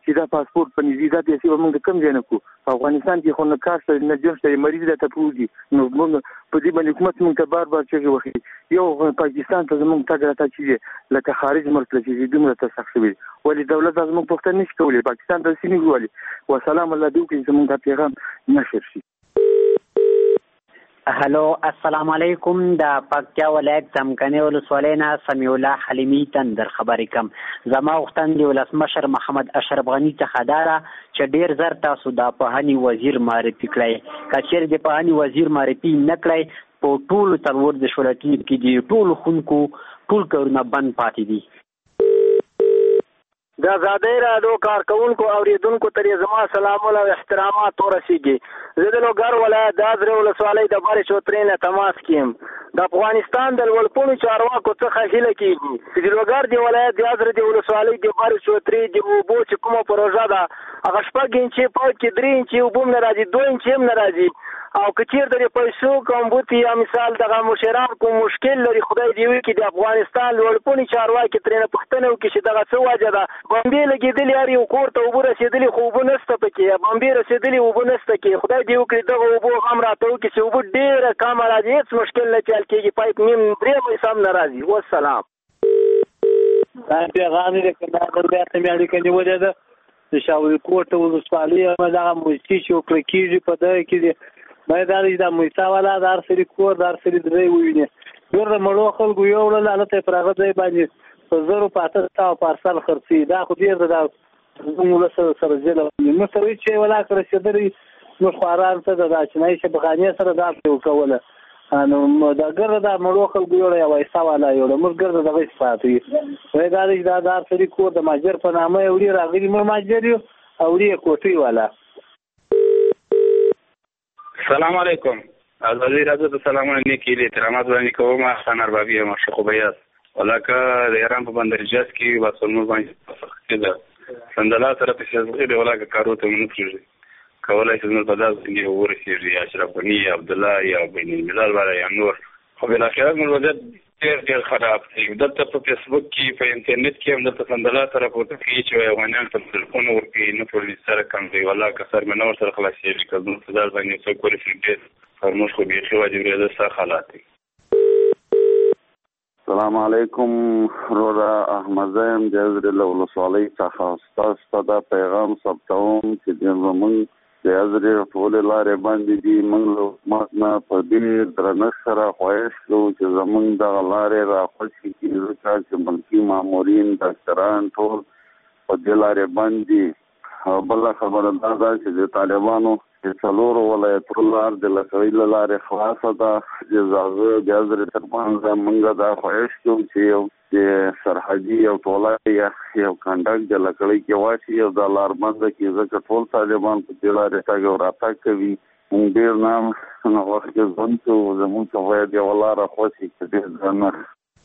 Speaker 21: چې دا پاسپورت په نږدې دا پیسې به موږ د کم ځای نه کوو. په افغانستان کې خو نه کار شته نه جون شته، مریض دلته پروت دي. نو موږ په دې باندې حکومت موږ ته بار چغې وهي. یو پاکستان ته زموږ تګ راتګ چې لکه خارج ملک ته چې دومره ته سخت شوي، ولې دولت زموږ پوښتنه نشي کولی پاکستان ته ځینې ووایي. وسلام الله دې وکړي زموږ دا پیغام نشر شي.
Speaker 3: هلو السلام علیکم. د پکتیا ولایت څمکني ولسوالۍ نه سمیع الله حلیمي تندر خبرې کوم. زما غوښتنه د ولسمشر محمد اشرف غني څخه دا ده چې ډېر زر تاسو د پوهنې وزیر معرفي کړئ. که چېرې د پوهنې وزیر معرفي نه کړئ په ټولو څلور ولایتونو کې د ټولو ښوونکو ټول کارونه بند پاتې دي.
Speaker 14: د آزادۍ راډیو کارکونکو اوریدونکو ته زما سلامونه او احترامات ورسیږي. زه د لوګر ولایت د ازرې ولسوالۍ د بارې چوترې نه تماس کیم. د افغانستان د لوړپوړو چارواکو څخه هیله کیږي چې د لوګر د ولایت د ازرې د ولسوالۍ د بارې چوترې د اوبو چې کومه پروژه ده هغه 6 انچې پاک کې 3 انچې اوبه هم نه راځي، 2 انچې هم نه راځي. او که چېرته د پیسو کمبود یا مثال دغه مشران کوم مشکل لري خدای دې وکړي د افغانستان لوړپوړي چارواکي ترېنه پوښتنه وکړي چې دغه څه وجه ده. بمبې لګېدلې هر یو کور ته اوبه رسېدلې خو اوبه نشته پکې، بمبې رسېدلې اوبه نشته کې. خدای دې وکړي دغه اوبو هم راته وکړي چې اوبه ډېره کمه راځي، هېڅ مشکل نه پیل کېږي، پایپ نیم 3 پیسه هم نه راځي. والسلام.
Speaker 22: دا پیغام یې د کندهار ولایت مې اړیکه نیولې ده د شاوخوا کوټه ولسوالۍ دغه موسسې چې وکړل کېږي په دغه کې باید دا موسسه والا د هر سړي کور د هر سړي ځای وویني. ډېر د مړو خلکو یوړل هلته یې پر هغه ځای باندې په 1000 پارسل خرڅوي. دا خو ډېر د زموږ ولس سره ظلم دی. موږ سره هېڅ شی ولاکه رسېدلی موږ خواران څه د چینایي شبخانې سره دا پرې وکوله. نو دا ګرده دا مړو خلکو یوړه یا وایسا والا یوړه موږ ګرده دغه صفات وي. وایي دا دی چې دا د هر سړي کور د ماجر په نامه یې وړي راغلي موږ ماجر یو او وړي یې کوټۍ والا.
Speaker 23: السلام علیکم. ازادي راډیو ته سلامونه نیکې هیلې احترامات وړاندې کوم. احسان اربابي یم اشرف بیاض. ولکه د ایران په بندر جاز کې باسلمو باندې کېده سندلا سره په شزغې د ولکه کارو ته نه پرېږدي کولای شي نو په داسې کې ورسېږي یا اشرف غني یا عبدالله یا بین الملل والا یا نور. خو بالاخره موږ وضعیت ډېر خراب دی. دلته په فیسبوک کې په انټرنیټ کې هم دلته سندلا سره پورته کوي چې افغانان ته تلیفون ورکوي نه پولیس سره کم دی. ولکه سر مې نه ورسره خلاصېږي که زموږ په ځای باندې څوک ورسېږي فرموش خو بیخي واجب دی سخت حالات دي.
Speaker 24: السلام علیکم. رودا احمد زیم د ازرې ولسوالۍ څخه ستاسو ته پیغام ثبتوم چې زموږ د ازرې ټولې لارې باندې دي. موږ له حکومت نه په ډېر درنښت سره خواهش کوو چې زموږ دغه لارې راخوشي کړي ځکه چې ملکي مامورین ډاکټران ټول په دې لارې باندې. بله خبره دا ده چې د طالبانو د 4 ولایتونو لار د لکۍ له لارې خلاصه ده. د زاغه د ازرې تر منځه موږ دا خواهش کوو چې یو د سرحدي یو ټوله یا یو کنډک د لکۍ کې واچي او دا لار بنده کړي ځکه ټول طالبان په دې لارې تګ او راتګ کوي. موږ ډېر نه وخت کې ژوند کوو. زموږ ته باید یوه لاره خوشي کړي. ډېر درنښت.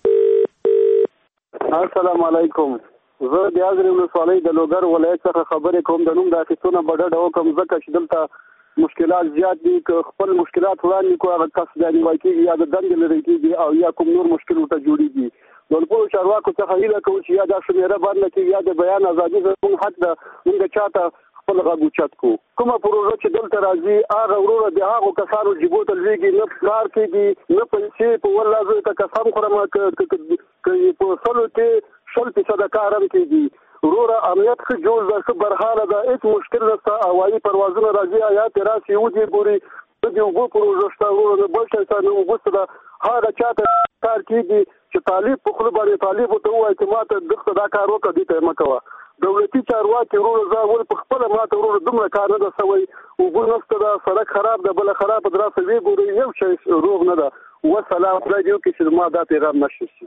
Speaker 25: السلام علیکم. زه د ازرې ولسوالۍ د لوګر ولایت څخه خبرې کوم. د نوم د اخیستونه په ډډه وکړم ځکه چې دلته مشکلات زیات دي. که خپل مشکلات وړاندې کړو هغه کس بیا نیول کېږي یا د دندې لرې کېږي او یا کوم نور مشکل ورته جوړېږي. د ټولو چارواکو څخه هیله کوو چې یا دا شمیره بنده کړي یا د بیان ازادي زموږ حق ده. موږ چاته خپل غږ اوچت کړو. کومه پروژه چې دلته راځي هغه وروره د هغو کسانو جیبو ته لوېږي. نه کار کېږي نه پیسې په ولله زه ته قسم خورم که په 100 کې 100% کار هم کېږي. وروره امنیت ښه جوړ ده ښه برحاله ده هېڅ مشکل نشته. هوایي پروازونه راځي یا ته راسي ودې ګوري د اوبو پروژه شته وروره نه بل شی شته نه اوبه شته ده. هغه چاته کار کېږي چې طالب په خوله باندې طالب ورته ووایي چې ما ته دغه دا کار وکړه دې ته یې مه کوه. دولتي چارواکي وروره زه ول په خپله ما ته وروره دومره کار نه ده سوی. اوبه نشته ده سړک خراب ده بله خرابه ده راسه ویې ګورئ یو شی روغ نه ده. وسلام. خدای دې وکړي چې ما دا پیغام نشر شي.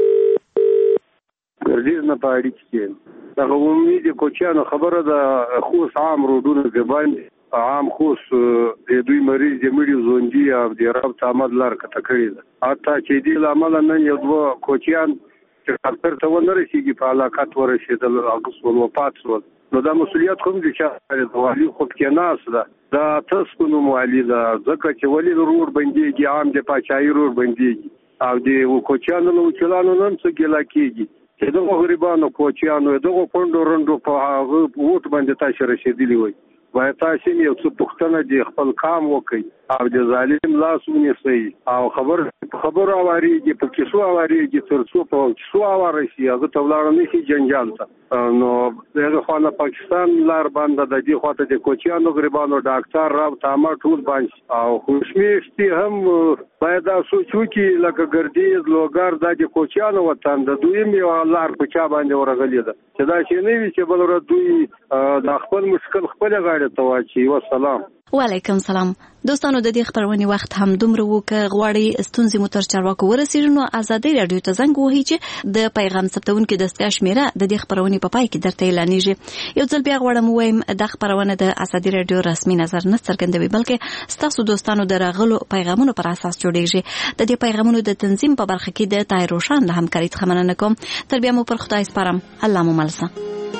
Speaker 17: ګردیز نه په اړیکې کې دغه عمومي د کوچیانو خبره ده. خوست عام روډونه د باندې عام خوست د دوی مریض د مړي زوندي او د رب تعمد لار کته کړی ده. حتی چې دې له امله نن یو دوه کوچیان چې ډاکټر ته ونه رسېږي په علاقات ورسېدل هغه سول وفات شول. نو دا مسؤلیت کوم دي چې د والي خوب کې ناست ده. دا تاسو نو والي ده ځکه چې والي روډ بندېږي عام د پاچاهي روډ بندېږي او د کوچیانو نو چلانو نن څه ګلا کېږي چې دغه غریبانو کوچیانو دغه کونډو رندو په هغه ووټ باندې تاسو رسیدلی وي باید تاسو یو څه پوښتنه دي خپل کام وکړي او د ظالم لاس ونیسئ او خبر اوریږي په کیسو اوریږي تر څو په کیسو اورشي هغه ته ولاړ نه شي جنجال ته نو دغه خانه پاکستان لار باندې د دې خواته د کوچیانو غریبانو ډاکټر راو تامه ټول باندې او خوشمیشتي هم باید تاسو چې لکه ګردیز لوګر د کوچیانو وطن د دوی یو لار په چا باندې ورغلی ده چې دا چې نه وي چې بل ور دوی د خپل مشکل خپل غاړه ته واچي والسلام
Speaker 2: وعلیکم سلام دوستانو د دې خبرونې وخت هم دومره وو که غواړي ستونزې مو تر چارواکو ورسیږي نو ازادي رادیو ته زنګ ووهئ چې د پیغام ثبتونکو دستګاه شمیره د دې خبرونې په پای کې درته اعلانېږي یو ځل بیا غواړم ووایم د خبرونه د ازادي رادیو رسمي نظر نه څرګندوي بلکې ستاسو دوستانو د راغلو پیغامونو پر اساس جوړیږي د دې پیغامونو د تنظیم په برخه کې د طاهر روشن له همکارۍ څخه مننه کوم تر بیا مو پر خدای سپارم الله مو ملسه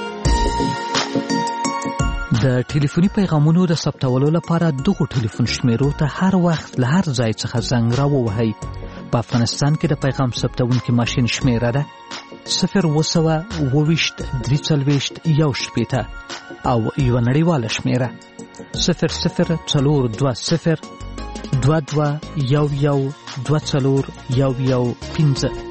Speaker 4: د ټلیفوني پیغامونو د ثبتولو لپاره دغه ټلیفون شمیرو ته هر وخت له هر ځای څخه زنګ راووهئ. په افغانستان کې د پیغام ثبتونکي ماشین شمیره ده 0202341 او یو نړیواله شمیره 00402211241115.